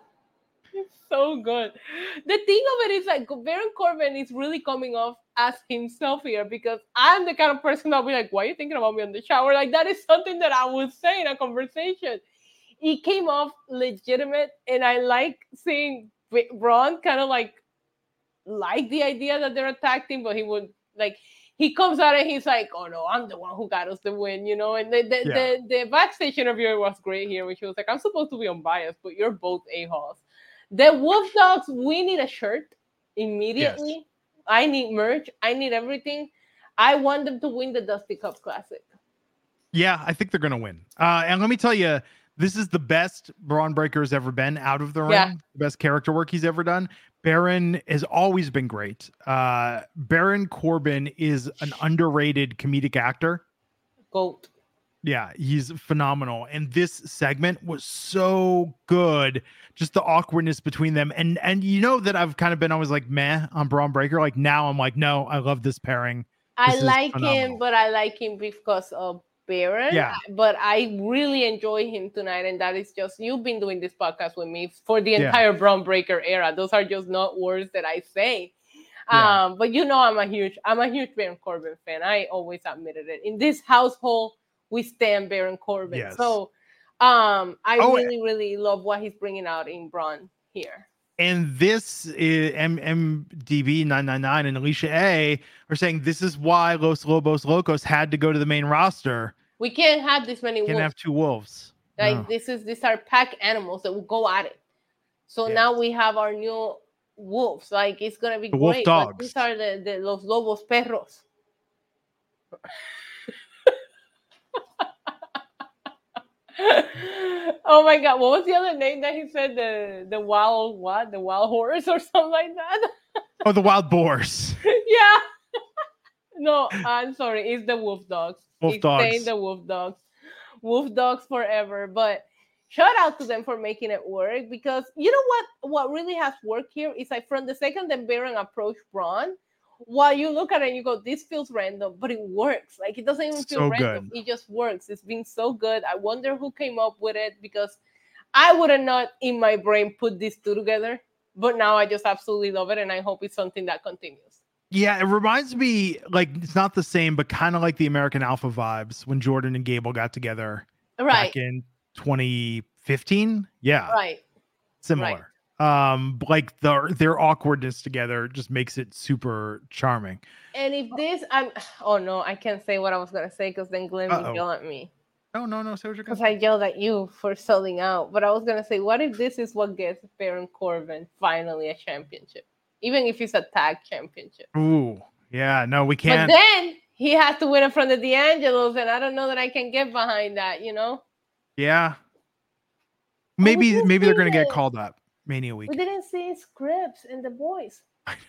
S4: It's so good. The thing of it is like Baron Corbin is really coming off as himself here because I'm the kind of person that'll be like, why are you thinking about me in the shower? Like that is something that I would say in a conversation. He came off legitimate, and I like seeing B- Braun kind of like like the idea that they're attacking, but he would like he comes out and he's like, "Oh no, I'm the one who got us the win," you know. And the the,
S3: Yeah.
S4: the, the backstage interview was great here, when she was like, "I'm supposed to be unbiased, but you're both a-holes." The Wolf Dogs, we need a shirt immediately. I need merch. I need everything. I want them to win the Dusty Cup Classic.
S3: Yeah, I think they're going to win. Uh, and let me tell you, this is the best Braun Breaker has ever been out of the ring.
S4: Yeah.
S3: The best character work he's ever done. Baron has always been great. Uh, Baron Corbin is an underrated comedic actor.
S4: Goat.
S3: Yeah, he's phenomenal. And this segment was so good. Just the awkwardness between them. And and you know that I've kind of been always like meh on Braun Breaker. Like now I'm like, no, I love this pairing.
S4: I
S3: This is
S4: like
S3: phenomenal.
S4: him, but I like him because of Baron.
S3: Yeah.
S4: But I really enjoy him tonight, and that is just you've been doing this podcast with me for the
S3: Yeah.
S4: entire Braun Breaker era. Those are just not words that I say.
S3: Yeah.
S4: Um, but you know, I'm a huge, I'm a huge Baron Corbin fan. I always admitted it. In this household, we stand Baron Corbin.
S3: Yes.
S4: So, um, I
S3: Oh,
S4: really, really love what he's bringing out in Braun here.
S3: And this is M- MDB nine nine nine and Alicia A are saying this is why Los Lobos Locos had to go to the main roster.
S4: We can't have this many
S3: Can't
S4: wolves.
S3: have two wolves.
S4: Like
S3: No.
S4: this is these are pack animals that will go at it. So
S3: Yes.
S4: now we have our new wolves. Like it's gonna be
S3: The wolf
S4: great. But
S3: dogs.
S4: these are the, the los lobos perros. Oh my God! What was the other name that he said? The the wild what? The wild horse or something like that?
S3: Oh, the wild boars.
S4: Yeah. No, I'm sorry. It's the wolf dogs.
S3: Wolf
S4: it's
S3: dogs.
S4: Saying the wolf dogs. Wolf dogs forever. But shout out to them for making it work, because you know what? What really has worked here is like from the second that Baron approached Braun, while you look at it and you go, this feels random, but it works. Like it doesn't even feel
S3: So
S4: random.
S3: good.
S4: It just works. It's been so good. I wonder who came up with it, because I would have not in my brain put these two together, but now I just absolutely love it. And I hope it's something that continues.
S3: Yeah, it reminds me, like, it's not the same, but kind of like the American Alpha vibes when Jordan and Gable got together
S4: Right.
S3: back in twenty fifteen. Yeah.
S4: Right.
S3: Similar. Um, like their their awkwardness together just makes it super charming.
S4: And if this, I'm, oh no, I can't say what I was going to say because then Glenn
S3: Uh-oh.
S4: will yell at me.
S3: No, no, no. Say what you're gonna
S4: Because I yelled at you for selling out. But I was going to say, what if this is what gets Baron Corbin finally a championship? Even if it's a tag championship.
S3: Ooh, yeah, no, we can't.
S4: But then he has to win it from the D'Angelos, and I don't know that I can get behind that, you know?
S3: Yeah. Maybe
S4: didn't
S3: maybe they're
S4: see
S3: gonna get
S4: it.
S3: called up Mania week.
S4: We didn't see Scripps and the boys.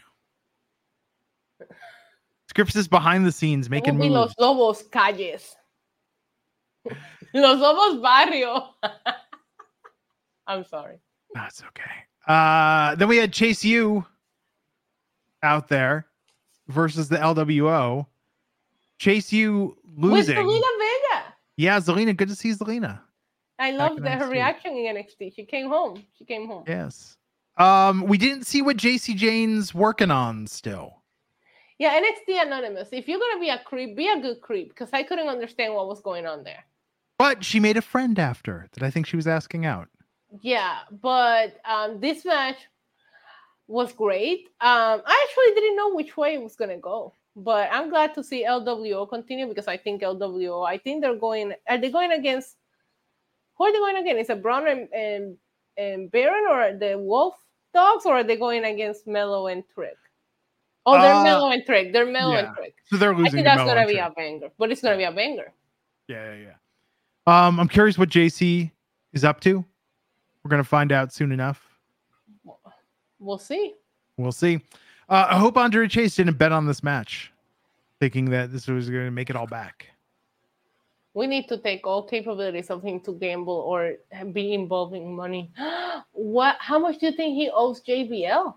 S3: Scripps is behind the scenes
S4: It
S3: making
S4: will be
S3: moves.
S4: Los Lobos Calles. Los Lobos Barrio. I'm sorry.
S3: That's okay. Uh, then we had Chase U out there versus the L W O. Chase U
S4: With
S3: losing.
S4: Zelina Vega.
S3: Yeah, Zelina. Good to see Zelina.
S4: I
S3: Back
S4: loved
S3: in
S4: the, her
S3: N X T.
S4: reaction in N X T. She came home. She came home.
S3: Yes. Um, we didn't see what J C Jane's working on still.
S4: Yeah, N X T Anonymous. If you're gonna be a creep, be a good creep, because I couldn't understand what was going on there.
S3: But she made a friend after that I think she was asking out.
S4: Yeah, but um, this match was great. Um, I actually didn't know which way it was gonna go, but I'm glad to see L W O continue because I think L W O. I think they're going. Are they going against? Who are they going against? Is it Braun and, and and Baron or the Wolf Dogs, or are they going against Mello and Trick? Oh, they're
S3: Uh,
S4: Mello and Trick. They're Mello
S3: yeah.
S4: and Trick.
S3: So they're
S4: I
S3: losing.
S4: think
S3: to
S4: that's
S3: Mello
S4: gonna
S3: and
S4: be
S3: Trick.
S4: a banger, but it's gonna be a banger.
S3: Yeah, yeah, yeah. Um, I'm curious what J C is up to. We're gonna find out soon enough.
S4: We'll see.
S3: We'll see. Uh, I hope Andre Chase didn't bet on this match, thinking that this was going to make it all back.
S4: We need to take all capabilities of him to gamble or be involving money. What? How much do you think he owes J B L?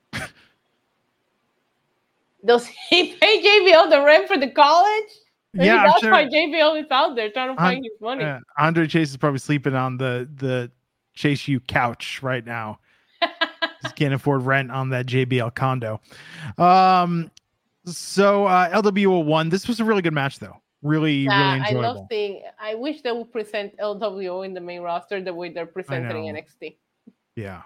S4: Does he pay J B L the rent for the college? Maybe
S3: Yeah, I'm
S4: that's
S3: sure-
S4: why J B L is out there trying to
S3: I'm-
S4: find his money.
S3: Uh, Andre Chase is probably sleeping on the the Chase U couch right now. Just can't afford rent on that J B L condo. Um, so uh, L W O won. This was a really good match, though. Really,
S4: Yeah,
S3: really
S4: I
S3: enjoyable.
S4: love seeing. I wish they would present L W O in the main roster the way they're presenting
S3: know.
S4: N X T.
S3: Yeah.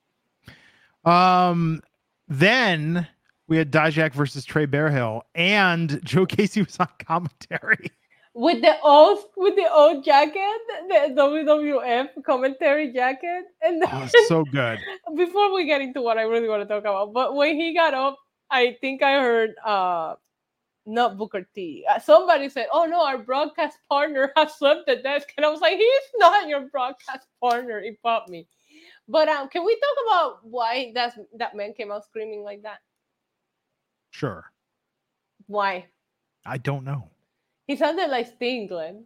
S3: Um. Then we had Dijak versus Trey Bearhill, and Joe Casey was on commentary.
S4: With the old with the old jacket, the W W F commentary jacket, and
S3: Oh, it's so good.
S4: before we get into what I really want to talk about, but when he got up, I think I heard uh not Booker T. Uh, somebody said, "Oh no, our broadcast partner has left the desk," and I was like, "He's not your broadcast partner." It popped me. But um, can we talk about why that's that man came out screaming like that?
S3: Sure.
S4: Why?
S3: I don't know.
S4: He sounded like Sting, Glenn.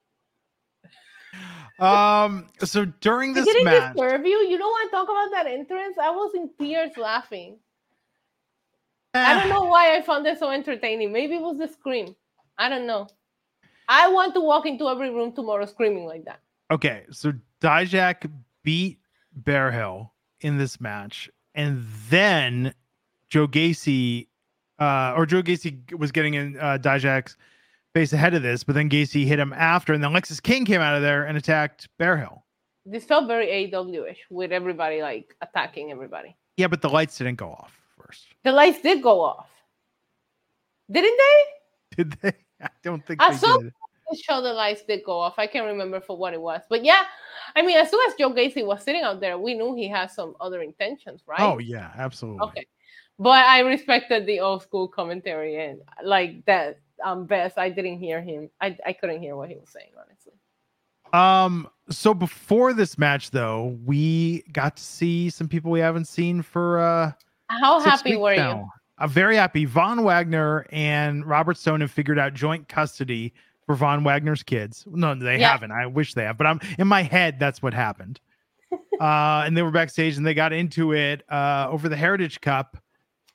S3: Um. So during this
S4: Did it
S3: match,
S4: disturb you? You don't want to talk about that entrance? I was in tears laughing. I don't know why I found it so entertaining. Maybe it was the scream. I don't know. I want to walk into every room tomorrow screaming like that.
S3: Okay, so Dijak beat Bearhill in this match, and then Joe Gacy, uh, or Joe Gacy was getting in uh, Dijak's face ahead of this, but then Gacy hit him after, and then Lexis King came out of there and attacked Bearhill.
S4: This felt very A E W-ish with everybody like attacking everybody.
S3: Yeah, but the lights didn't go off first.
S4: The lights did go off. Didn't they?
S3: Did they? I don't think
S4: At
S3: they
S4: some
S3: did.
S4: point, show the lights did go off. I can't remember for what it was. But yeah, I mean, as soon as Joe Gacy was sitting out there, we knew he had some other intentions, right?
S3: Oh, yeah, absolutely.
S4: Okay. But I respected the old school commentary and like that um best. I didn't hear him. I, I couldn't hear what he was saying, honestly.
S3: Um, so before this match, though, we got to see some people we haven't seen for uh
S4: How
S3: six
S4: happy
S3: weeks
S4: were
S3: now.
S4: you?
S3: I'm very happy. Von Wagner and Robert Stone have figured out joint custody for Von Wagner's kids. No, they
S4: Yeah.
S3: haven't. I wish they have, but I'm in my head. That's what happened. uh, and they were backstage and they got into it uh, over the Heritage Cup.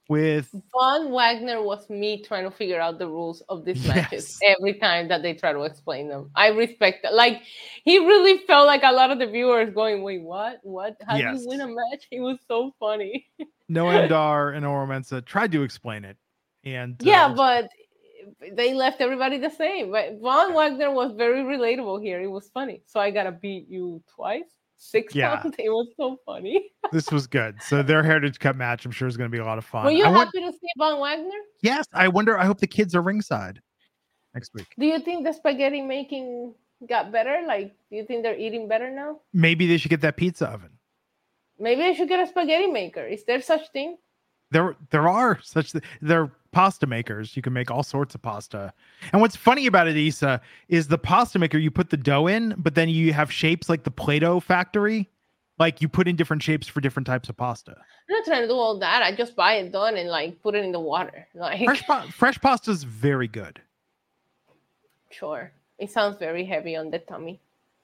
S3: with
S4: Von Wagner was me trying to figure out the rules of these
S3: Yes.
S4: matches every time that they try to explain them. I respect that. Like, he really felt like a lot of the viewers going, wait, what? What? How do
S3: Yes.
S4: you win a match? He was so funny.
S3: Noam Dar and Oro Mensah tried to explain it. And
S4: Yeah,
S3: uh,
S4: but they left everybody the same. But Von Wagner was very relatable here. It was funny. So I gotta beat you twice, six
S3: Yeah.
S4: times. It was so funny.
S3: this was good. So their Heritage Cup match, I'm sure, is going to be a lot of fun.
S4: Were you
S3: I
S4: happy
S3: want-
S4: to see Von Wagner?
S3: yes, I wonder. I hope the kids are ringside next week.
S4: Do you think the spaghetti making got better? Like, do you think they're eating better now?
S3: Maybe they should get that pizza oven.
S4: Maybe I should get a spaghetti maker. Is there such thing?
S3: There, there are such. Th- they're pasta makers. You can make all sorts of pasta. And what's funny about it, Issa, is the pasta maker. You put the dough in, but then you have shapes like the Play-Doh factory. Like you put in different shapes for different types of pasta.
S4: I'm not trying to do all that. I just buy it done and like put it in the water. Like,
S3: Fresh, pa- fresh pasta is very good.
S4: sure. It sounds very heavy on the tummy.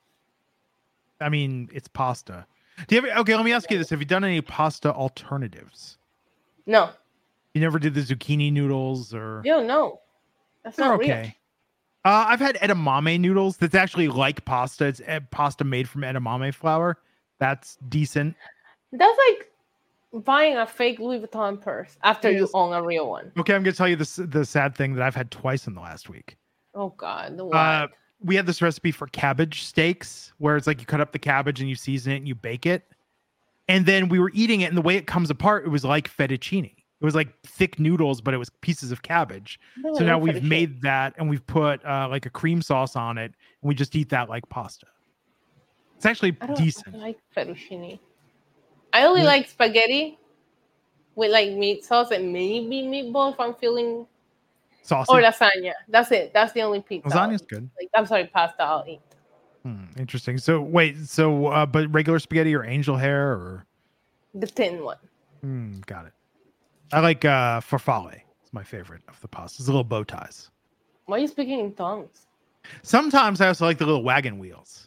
S3: I mean, it's pasta. Do you ever? Okay, let me ask you this: have you done any pasta alternatives?
S4: No,
S3: You never did the zucchini noodles, or
S4: you don't know. That's
S3: they're
S4: not
S3: okay.
S4: real.
S3: Uh, I've had edamame noodles. That's actually like pasta. It's ed- pasta made from edamame flour. That's decent.
S4: That's like buying a fake Louis Vuitton purse after you
S3: Yes.
S4: own a real one.
S3: Okay, I'm gonna tell you the s- the sad thing that I've had twice in the last week.
S4: Oh God, the what?
S3: Uh, we had this recipe for cabbage steaks, where it's like you cut up the cabbage and you season it and you bake it. And then we were eating it, and the way it comes apart, it was like fettuccine. It was like thick noodles, but it was pieces of cabbage.
S4: I
S3: So now
S4: love
S3: we've
S4: fettuccine.
S3: made that, and we've put uh, like a cream sauce on it, and we just eat that like pasta. It's actually
S4: I don't
S3: decent.
S4: like fettuccine. I only
S3: Yeah.
S4: like spaghetti with like meat sauce and maybe meatball if I'm feeling,
S3: Saucy.
S4: or lasagna. That's it. That's the only pizza. I'll
S3: Lasagna's
S4: eat.
S3: good.
S4: Like, I'm sorry, pasta I'll eat.
S3: Hmm, interesting. So wait, so uh, but regular spaghetti or angel hair or
S4: The thin one.
S3: hmm, got it. I like uh farfalle. It's my favorite of the pastas. The little bow ties.
S4: Why are you speaking in tongues?
S3: Sometimes I also like the little wagon wheels.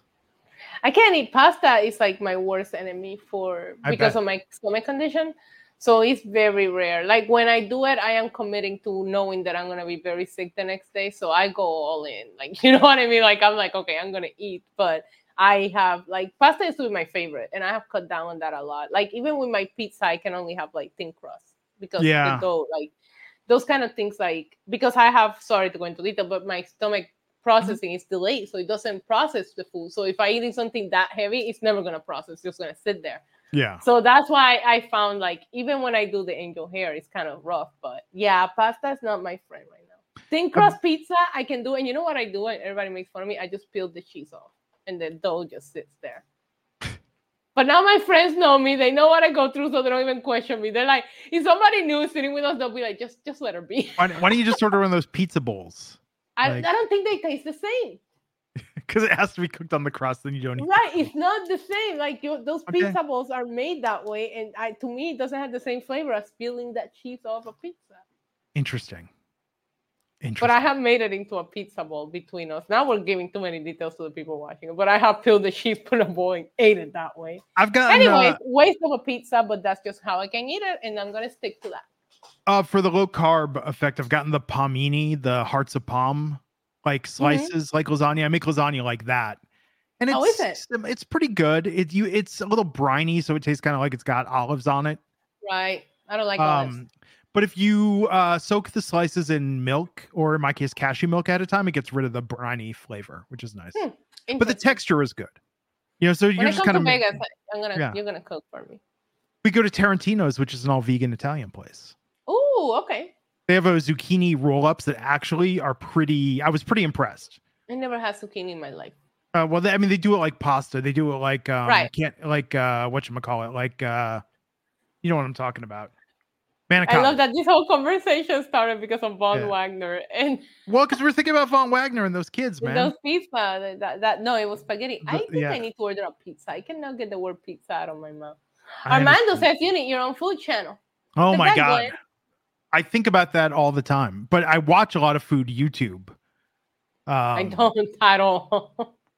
S4: I can't eat pasta. It's like my worst enemy for
S3: I
S4: because
S3: bet.
S4: of my stomach condition. So it's very rare. Like when I do it, I am committing to knowing that I'm gonna be very sick the next day. So I go all in. Like, you know what I mean? Like I'm like, okay, I'm gonna eat, but I have like pasta is my favorite, and I have cut down on that a lot. Like even with my pizza, I can only have like thin crust because
S3: Yeah.
S4: the dough, like those kind of things, like because I have sorry to go into detail, but my stomach processing is delayed, so it doesn't process the food. So if I eat something that heavy, it's never gonna process; it's just gonna sit there.
S3: Yeah.
S4: So that's why I found like even when I do the angel hair, it's kind of rough. But yeah, pasta is not my friend right now. Thin crust pizza, I can do, and you know what I do? And everybody makes fun of me. I just peel the cheese off, and the dough just sits there. But now my friends know me; they know what I go through, so they don't even question me. They're like, if somebody new is sitting with us, they'll be like, just, just let her be.
S3: Why, why don't you just order one of those pizza bowls?
S4: I,
S3: Like-
S4: I don't think they taste the same.
S3: Because it has to be cooked on the crust, then you don't eat.
S4: Right, it's not the same. Like you, those
S3: Okay.
S4: pizza balls are made that way, and I, to me, it doesn't have the same flavor as peeling that cheese off a pizza.
S3: Interesting. Interesting.
S4: But I have made it into a pizza ball between us. Now we're giving too many details to the people watching it. But I have peeled the cheese, put a bowl, and ate it that way.
S3: I've got
S4: Anyways,
S3: uh,
S4: waste of a pizza, but that's just how I can eat it, and I'm gonna stick to that.
S3: uh for the low carb effect. I've gotten the palmini, the hearts of palm, like slices, like lasagna. I make lasagna like that, and it's
S4: How is it?
S3: it's pretty good. It you it's a little briny, so it tastes kind of like it's got olives on it.
S4: Right? I don't like olives.
S3: Um, but if you uh, soak the slices in milk, or in my case, cashew milk at a time, it gets rid of the briny flavor, which is nice.
S4: Hmm,
S3: But the
S4: Interesting.
S3: texture is good. You know, so
S4: When
S3: you're
S4: I
S3: just
S4: come
S3: kind
S4: to
S3: of.
S4: Vegas, I'm gonna
S3: Yeah.
S4: you're gonna cook for me.
S3: We go to Tarantino's, which is an all vegan Italian place.
S4: Ooh, okay.
S3: They have a zucchini roll ups that actually are pretty. I was pretty impressed.
S4: I never had zucchini in my life.
S3: Uh, well, they, I mean, they do it like pasta. They do it like um,
S4: Right.
S3: Can't like uh, what you call it? Like uh, you know what I'm talking about?
S4: I
S3: Manicotti.
S4: love that this whole conversation started because of Von
S3: Yeah.
S4: Wagner and
S3: Well, because we're thinking about Von Wagner and those kids, man.
S4: those pizza. That, that, that no, it was spaghetti. I
S3: The-
S4: think
S3: yeah.
S4: I need to order a pizza. I cannot get the word pizza out of my mouth.
S3: I
S4: Armando
S3: understand.
S4: says you need your own food channel.
S3: Oh
S4: Is
S3: my
S4: that
S3: god.
S4: good?
S3: I think about that all the time, but I watch a lot of food YouTube. Um,
S4: I don't at all.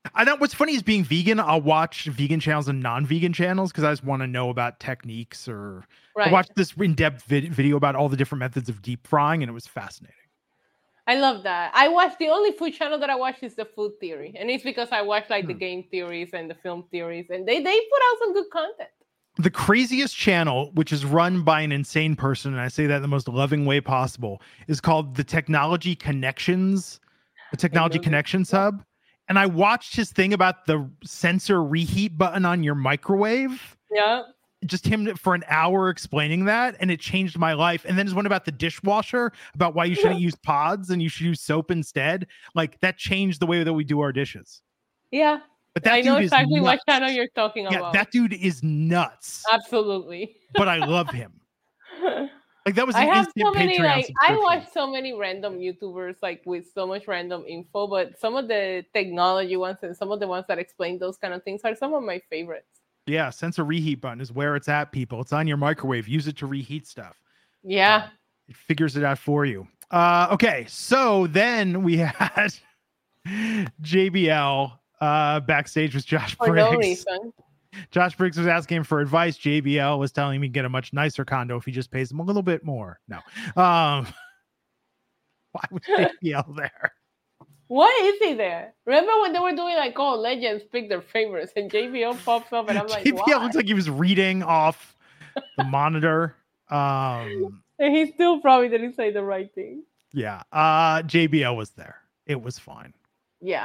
S3: I know what's funny is being vegan. I'll watch vegan channels and non-vegan channels because I just want to know about techniques. Or
S4: Right.
S3: I watched this in-depth vid- video about all the different methods of deep frying, and it was fascinating.
S4: I love that. I watch the only food channel that I watch is the Food Theory, and it's because I watch like
S3: Hmm.
S4: the game theories and the film theories, and they they put out some good content.
S3: The craziest channel, which is run by an insane person, and I say that in the most loving way possible, is called the Technology Connections, the Technology
S4: love it.
S3: Connections
S4: Yeah.
S3: Hub. And I watched his thing about the sensor reheat button on your microwave.
S4: Yeah.
S3: Just him for an hour explaining that, and it changed my life. And then there's one about the dishwasher, about why you shouldn't use pods and you should use soap instead. Like that changed the way that we do our dishes.
S4: Yeah.
S3: But that
S4: I know
S3: dude
S4: exactly
S3: is
S4: what
S3: nuts.
S4: channel you're talking
S3: Yeah,
S4: about.
S3: that dude is nuts.
S4: Absolutely.
S3: But I love him. Like that was
S4: I
S3: an
S4: have
S3: instant
S4: so many
S3: Patreon
S4: like I
S3: subscription.
S4: watch so many random YouTubers like with so much random info, but some of the technology ones and some of the ones that explain those kind of things are some of my favorites.
S3: Yeah, sensor reheat button is where it's at, people. It's on your microwave. Use it to reheat stuff.
S4: Yeah.
S3: It figures it out for you. Uh, okay, so then we had J B L uh, backstage with Josh
S4: For no
S3: Briggs.
S4: reason.
S3: Josh Briggs was asking him for advice. J B L was telling him he'd get a much nicer condo if he just pays him a little bit more. No. Um, why was J B L there?
S4: Why is he there? Remember when they were doing like, oh, legends pick their favorites, and J B L pops up, and I'm like,
S3: J B L
S4: why?
S3: looks like he was reading off the monitor. Um,
S4: And he still probably didn't say the right thing.
S3: yeah. Uh, J B L was there. It was fine.
S4: Yeah.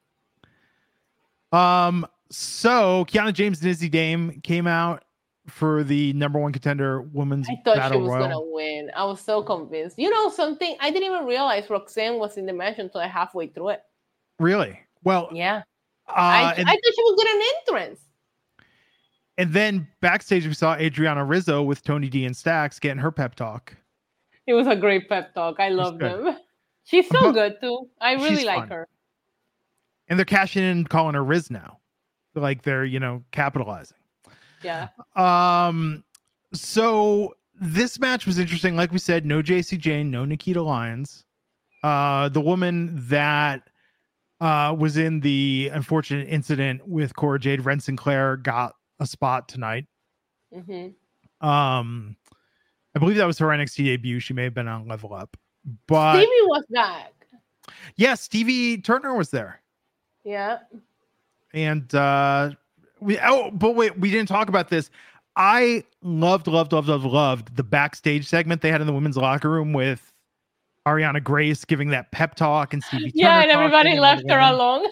S3: Um, so Kiana James and Izzy Dame came out for the number one contender women's
S4: I thought
S3: battle
S4: she was
S3: royal.
S4: gonna win. I was so convinced. You know something? I didn't even realize Roxanne was in the match until I halfway through it.
S3: Really? Well,
S4: Yeah.
S3: uh,
S4: I,
S3: and,
S4: I thought she would get an entrance.
S3: and then backstage we saw Adriana Rizzo with Tony D and Stacks getting her pep talk.
S4: It was a great pep talk. I love
S3: good.
S4: them. She's so
S3: But-
S4: good too. I really
S3: She's
S4: like
S3: fun.
S4: her.
S3: And they're cashing in and calling her Riz now. Like they're, you know, capitalizing.
S4: Yeah.
S3: Um, so this match was interesting. Like we said, no J C Jane, no Nikita Lyons. Uh, the woman that uh, was in the unfortunate incident with Cora Jade, Ren Sinclair, got a spot tonight.
S4: hmm
S3: Um, I believe that was her N X T debut. She may have been on Level Up, but
S4: Stevie was back.
S3: yeah, Stevie Turner was there.
S4: Yeah.
S3: And uh we oh but wait, we didn't talk about this. I loved, loved, loved, loved, loved the backstage segment they had in the women's locker room with Ariana Grace giving that pep talk and Stevie
S4: Yeah,
S3: Turner
S4: and everybody
S3: talking
S4: left
S3: and
S4: her
S3: everyone.
S4: alone.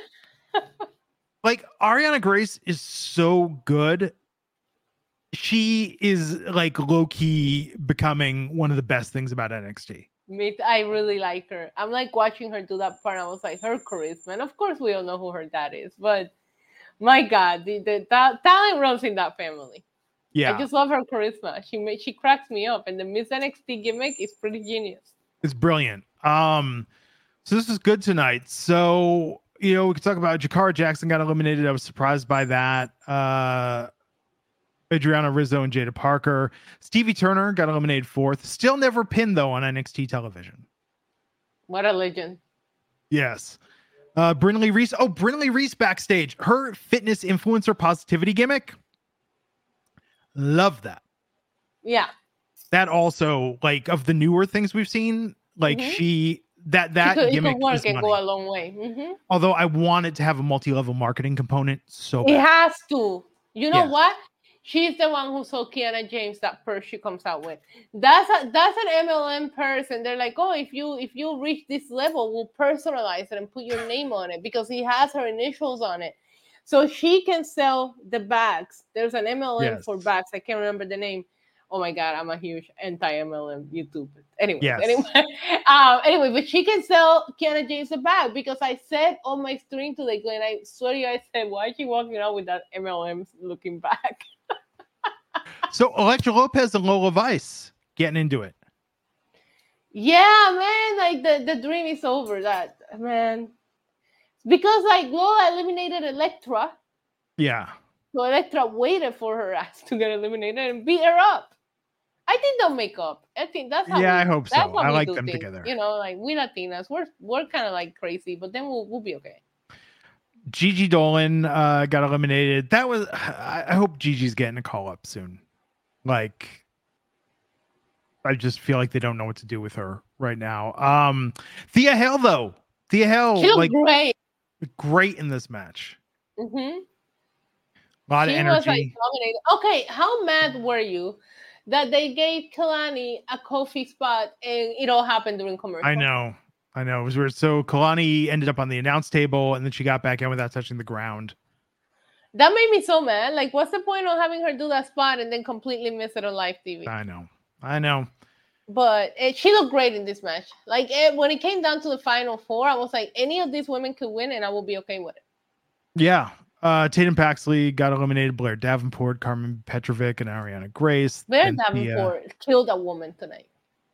S3: Like Ariana Grace is so good. She is like low-key becoming one of the best things about N X T.
S4: Me, I really like her. I'm like watching her do that part. I was like, her charisma. And of course, we all know who her dad is. But my God, the, the, the talent runs in that family.
S3: Yeah,
S4: I just love her charisma. She ma- she cracks me up. And the Miss N X T gimmick is pretty genius.
S3: it's brilliant. Um, so this is good tonight. So you know, we could talk about Jakara Jackson got eliminated. I was surprised by that. Uh, Adriana Rizzo and Jada Parker. Stevie Turner got eliminated fourth. Still never pinned though on N X T television.
S4: What a legend.
S3: Yes. Uh, Brinley Reese. Oh, Brinley Reese backstage. Her fitness influencer positivity gimmick. Love that.
S4: Yeah.
S3: That also, like, of the newer things we've seen, like
S4: Mhm.
S3: she that that
S4: it could, it
S3: gimmick
S4: could work
S3: is
S4: and
S3: money.
S4: go a long way. hmm
S3: Although I want it to have a multi-level marketing component so
S4: It
S3: bad.
S4: has to. You know
S3: Yes.
S4: what? She's the one who sold Kiana James that purse she comes out with. That's a that's an M L M purse, and they're like, oh, if you if you reach this level, we'll personalize it and put your name on it because he has her initials on it, so she can sell the bags. There's an M L M
S3: Yes.
S4: for bags. I can't remember the name. Oh my God, I'm a huge anti-M L M YouTube. Anyway,
S3: Yes.
S4: anyway, um, anyway, but she can sell Kiana James a bag because I said on my stream today, Glenn, I swear to you, I said, why is she walking out with that M L M looking bag?
S3: So Electra Lopez and Lola Vice getting into it.
S4: Yeah, man, like the, the dream is over. That man, because like Lola eliminated Electra,
S3: Yeah.
S4: so Electra waited for her ass to get eliminated and beat her up. I think they'll make up. I think that's how.
S3: Yeah,
S4: we,
S3: I hope
S4: that's
S3: so.
S4: how
S3: I
S4: we
S3: like
S4: do
S3: them
S4: things.
S3: together.
S4: You know, like we Latinas, we're we're kind of like crazy, but then we'll we'll be okay.
S3: Gigi Dolan uh, got eliminated. That was. I, I hope Gigi's getting a call up soon. Like, I just feel like they don't know what to do with her right now. Um, Thea Hale though, Thea Hale,
S4: she looked
S3: like
S4: great,
S3: great in this match.
S4: Mm-hmm.
S3: A lot
S4: she
S3: of energy.
S4: Was, like, dominated. Okay, how mad were you that they gave Kalani a Kofi spot and it all happened during commercial?
S3: I know. I know. It was weird. So Kalani ended up on the announce table and then she got back in without touching the ground.
S4: That made me so mad. Like, what's the point of having her do that spot and then completely miss it on live T V?
S3: I know. I know.
S4: But it, she looked great in this match. Like, it, when it came down to the final four, I was like, any of these women could win and I will be okay with it.
S3: Yeah. Uh, Tatum Paxley got eliminated. Blair Davenport, Carmen Petrovic, and Ariana Grace.
S4: Blair
S3: and
S4: Davenport
S3: the, uh,
S4: killed a woman tonight.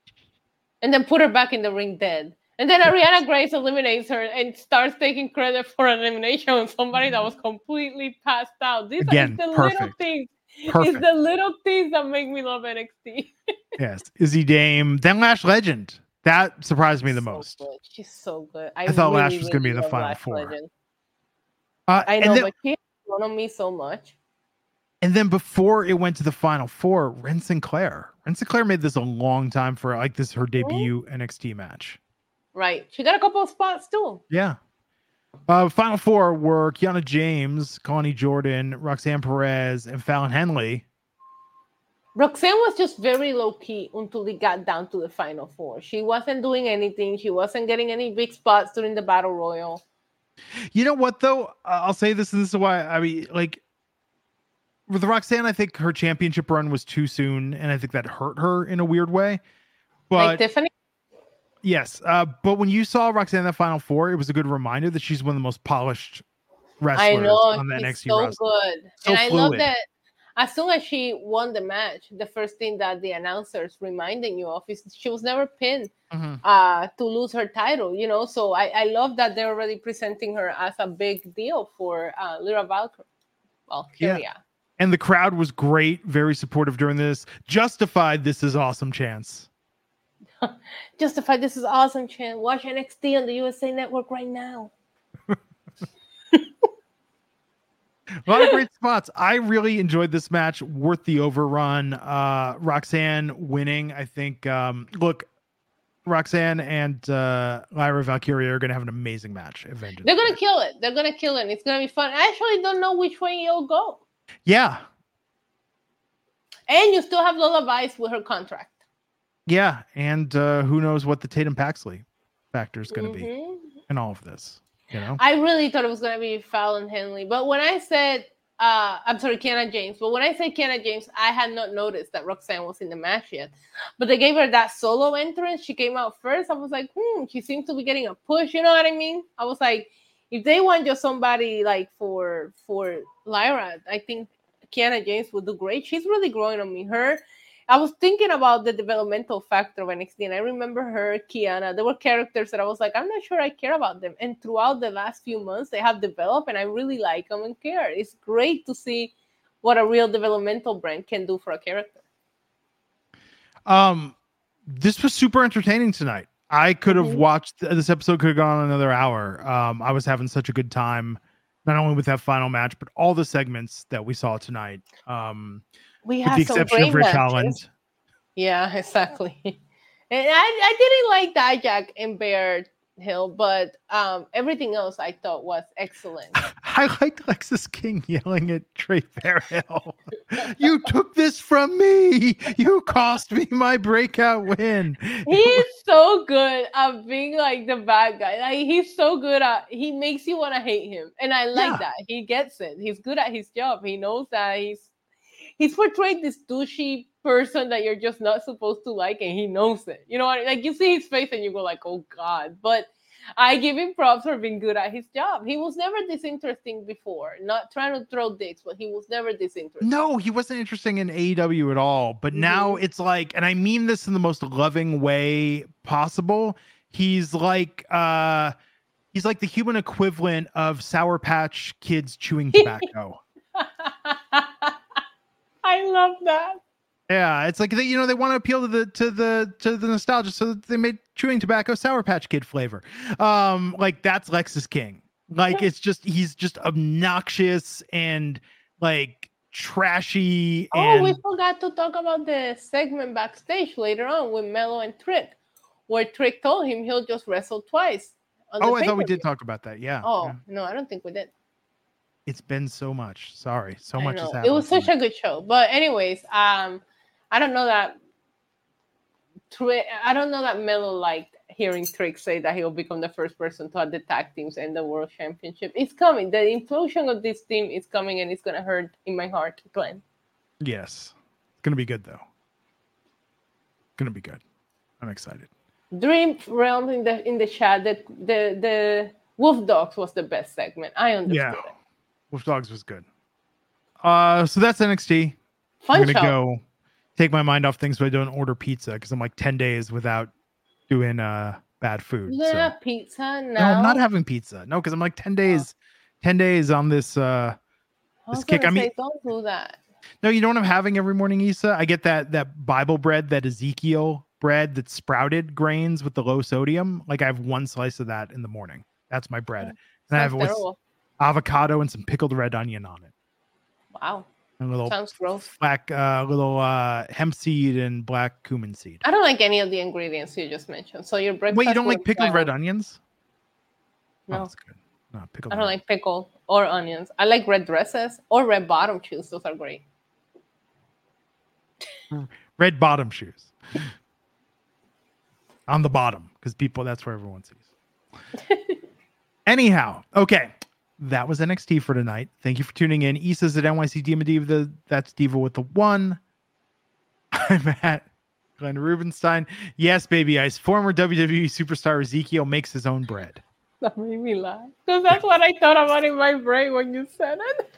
S4: And then put her back in the ring dead. And then Ariana Grace eliminates her and starts taking credit for an elimination on somebody that was completely passed out. These
S3: Again,
S4: are the
S3: perfect.
S4: little things.
S3: Perfect.
S4: It's the little things that make me love N X T.
S3: Yes. Izzy Dame. Then Lash Legend. That surprised me the
S4: so
S3: most.
S4: Good. She's so good. I,
S3: I thought
S4: really,
S3: Lash was going to
S4: really
S3: be in the final
S4: Lash
S3: four.
S4: Legend.
S3: Uh,
S4: I know,
S3: then,
S4: but she grown on me so much.
S3: And then before it went to the final four, Ren Sinclair. Ren Sinclair made this a long time for like this her debut mm-hmm. N X T match.
S4: Right. She got a couple of spots too.
S3: Yeah. Uh, final four were Kiana James, Connie Jordan, Roxanne Perez, and Fallon Henley.
S4: Roxanne was just very low key until they got down to the final four. She wasn't doing anything. She wasn't getting any big spots during the Battle Royal.
S3: You know what, though? Uh, I'll say this, and this is why, I mean, like, with Roxanne, I think her championship run was too soon, and I think that hurt her in a weird way. But
S4: like Tiffany?
S3: Yes. Uh, but when you saw Roxanne in the final four, it was a good reminder that she's one of the most polished wrestlers
S4: I know,
S3: on the
S4: she's
S3: N X T
S4: so
S3: roster.
S4: good.
S3: So
S4: and I
S3: fluid.
S4: love that as soon as she won the match, the first thing that the announcers reminding you of is she was never pinned
S3: mm-hmm.
S4: uh, to lose her title, you know? So I, I love that they're already presenting her as a big deal for uh, Lyra Valkyria. Valkyria.
S3: Yeah. And the crowd was great, very supportive during this. Justified, this is awesome chance.
S4: Justified, this is awesome chance. Watch N X T on the U S A Network right now.
S3: A lot of great spots. I really enjoyed this match. Worth the overrun. Uh, Roxanne winning. I think, um, look, Roxanne and uh, Lyra Valkyria are going to have an amazing match. Avengers.
S4: They're going to kill it. They're going to kill it. And it's going to be fun. I actually don't know which way it'll go.
S3: Yeah.
S4: And you still have Lola Vice with her contract.
S3: Yeah. And uh, who knows what the Tatum Paxley factor is going to
S4: mm-hmm.
S3: be in all of this. You know?
S4: I really thought it was going to be Fallon Henley. But when I said, uh, I'm sorry, Kiana James. But when I said Kiana James, I had not noticed that Roxanne was in the match yet. But they gave her that solo entrance. She came out first. I was like, hmm, she seems to be getting a push. You know what I mean? I was like, if they want just somebody like for for Lyra, I think Kiana James would do great. She's really growing on me. Her, I was thinking about the developmental factor of N X T, and I remember her, Kiana. There were characters that I was like, I'm not sure I care about them. And throughout the last few months, they have developed, and I really like them and care. It's great to see what a real developmental brand can do for a character.
S3: Um, this was super entertaining tonight. I could have
S4: mm-hmm.
S3: watched this episode. Could have gone another hour. Um, I was having such a good time, not only with that final match, but all the segments that we saw tonight. Um,
S4: we
S3: with
S4: had
S3: the
S4: some
S3: exception
S4: great
S3: of Rich
S4: matches.
S3: Holland.
S4: Yeah, exactly. And I, I didn't like Dijak and Bear Hill, but um, everything else I thought was excellent.
S3: I liked Lexis King yelling at Trey Bearhill. You took this from me. You cost me my breakout win.
S4: He's so good at being like the bad guy. Like he's so good at, he makes you want to hate him. And I like
S3: Yeah.
S4: that. He gets it. He's good at his job. He knows that he's, he's portrayed this douchey person that you're just not supposed to like, and he knows it. You know what? Like you see his face and you go like, oh God. But I give him props for being good at his job. He was never disinteresting before. Not trying to throw dicks, but he was never disinteresting.
S3: No, he wasn't interesting in A E W at all. But
S4: Mm-hmm.
S3: now it's like, and I mean this in the most loving way possible. He's like, uh, he's like the human equivalent of Sour Patch Kids chewing tobacco.
S4: I love that.
S3: Yeah, it's like they, you know, they want to appeal to the to the to the nostalgia, so they made chewing tobacco Sour Patch Kid flavor. Um, like that's Lexis King. Like it's just he's just obnoxious and like trashy. And
S4: oh, we forgot to talk about the segment backstage later on with Melo and Trick, where Trick told him he'll just wrestle twice.
S3: Oh, I thought we did talk about that. Yeah.
S4: Oh
S3: yeah.
S4: no, I don't think we did.
S3: It's been so much. Sorry, so
S4: I
S3: much
S4: know.
S3: has happened.
S4: It was such a good show, but anyways, um, I don't know that. Trick, I don't know that Melo liked hearing Trick say that he'll become the first person to have the tag teams and the world championship. It's coming. The implosion of this team is coming, and it's gonna hurt in my heart, Glenn.
S3: Yes, it's gonna be good though. Gonna be good. I'm excited.
S4: Dream Realm in the in the chat that the the Wolf Dogs was the best segment. I understood
S3: Yeah,
S4: it.
S3: Wolf Dogs was good. Uh, so that's N X T.
S4: Fun
S3: I'm gonna
S4: show.
S3: go take my mind off things so I don't order pizza because I'm like ten days without doing uh bad food.
S4: You're gonna
S3: so.
S4: have pizza now?
S3: No, I'm not having pizza. No, because I'm like ten days, oh. ten days on this uh
S4: I was
S3: this kick.
S4: gonna
S3: I mean,
S4: say, don't do that.
S3: No, you know what I'm having every morning, Issa? I get that that Bible bread, that Ezekiel bread that's sprouted grains with the low sodium. Like I have one slice of that in the morning. That's my bread. And
S4: Sounds
S3: I have it with
S4: terrible.
S3: avocado and some pickled red onion on it.
S4: Wow.
S3: And a little
S4: Sounds gross.
S3: black uh little uh hemp seed and black cumin seed.
S4: I don't like any of the ingredients you just mentioned. So your breakfast.
S3: Wait, you don't like
S4: was
S3: pickled
S4: fine.
S3: red onions?
S4: No.
S3: Oh, that's good. No, pickled
S4: I don't
S3: red.
S4: like pickle or onions. I like red dresses or red bottom shoes. Those are great.
S3: Red bottom shoes. On the bottom, because people, that's where everyone sees. Anyhow, okay. That was N X T for tonight. Thank you for tuning in. Issa's at N Y C Diva Diva. That's Diva with the one. I'm at Glenn Rubenstein. Yes, baby ice. Former W W E superstar Ezekiel makes his own bread.
S4: That made me laugh. Because that's what I thought about in my brain when you said it.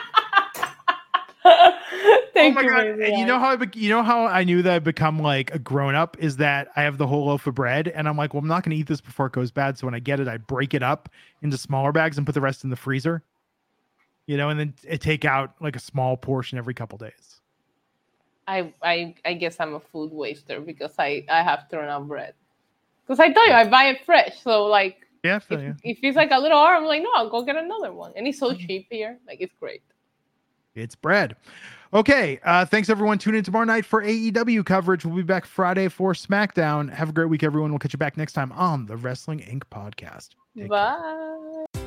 S4: Thank
S3: oh my
S4: you,
S3: god!
S4: baby.
S3: And you know how I, be- you know how I knew that I'd become like a grown up is that I have the whole loaf of bread, and I'm like, well, I'm not going to eat this before it goes bad. So when I get it, I break it up into smaller bags and put the rest in the freezer. You know, and then I take out like a small portion every couple days.
S4: I, I I guess I'm a food waster because I, I have thrown out bread. Because I told you, I buy it fresh. So, like,
S3: Yeah, I feel
S4: if,
S3: you.
S4: if it's like a little arm, I'm like, no, I'll go get another one. And it's so cheap here. Like, it's great.
S3: It's bread. Okay. Uh, thanks, everyone. Tune in tomorrow night for A E W coverage. We'll be back Friday for SmackDown. Have a great week, everyone. We'll catch you back next time on the Wrestling Incorporated podcast. Take
S4: Bye.
S3: care.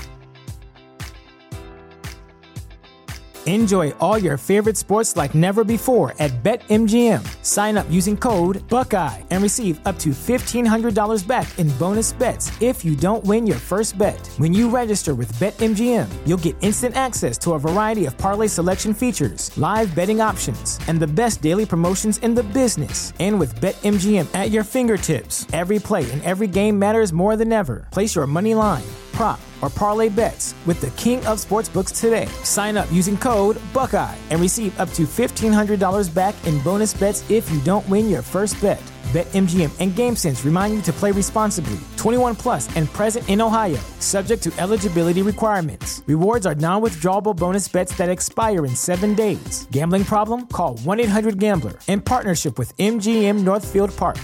S1: Enjoy all your favorite sports like never before at BetMGM. Sign up using code Buckeye and receive up to fifteen hundred dollars back in bonus bets if you don't win your first bet. When you register with BetMGM, you'll get instant access to a variety of parlay selection features, live betting options, and the best daily promotions in the business. And with BetMGM at your fingertips, every play and every game matters more than ever. Place your money line, prop, or parlay bets with the king of sportsbooks today. Sign up using code Buckeye and receive up to fifteen hundred dollars back in bonus bets if you don't win your first bet. BetMGM and GameSense remind you to play responsibly. twenty-one plus and present in Ohio, subject to eligibility requirements. Rewards are non-withdrawable bonus bets that expire in seven days. Gambling problem? Call one eight hundred gambler in partnership with M G M Northfield Park.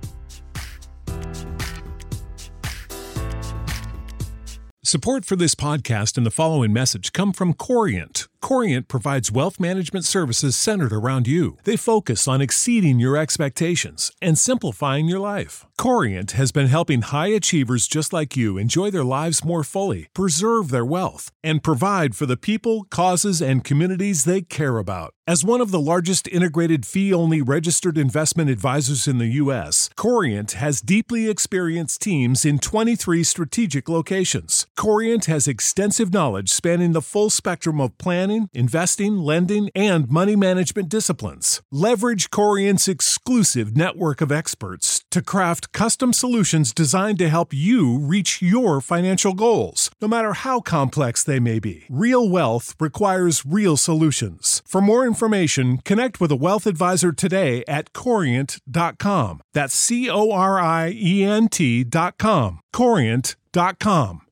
S2: Support for this podcast and the following message come from Corient. Corient provides wealth management services centered around you. They focus on exceeding your expectations and simplifying your life. Corient has been helping high achievers just like you enjoy their lives more fully, preserve their wealth, and provide for the people, causes, and communities they care about. As one of the largest integrated fee-only registered investment advisors in the U S, Corient has deeply experienced teams in twenty-three strategic locations. Corient has extensive knowledge spanning the full spectrum of planning, investing, lending, and money management disciplines. Leverage Corient's exclusive network of experts to craft custom solutions designed to help you reach your financial goals, no matter how complex they may be. Real wealth requires real solutions. For more information, connect with a wealth advisor today at corient dot com. That's C O R I E N T dot com. corient dot com.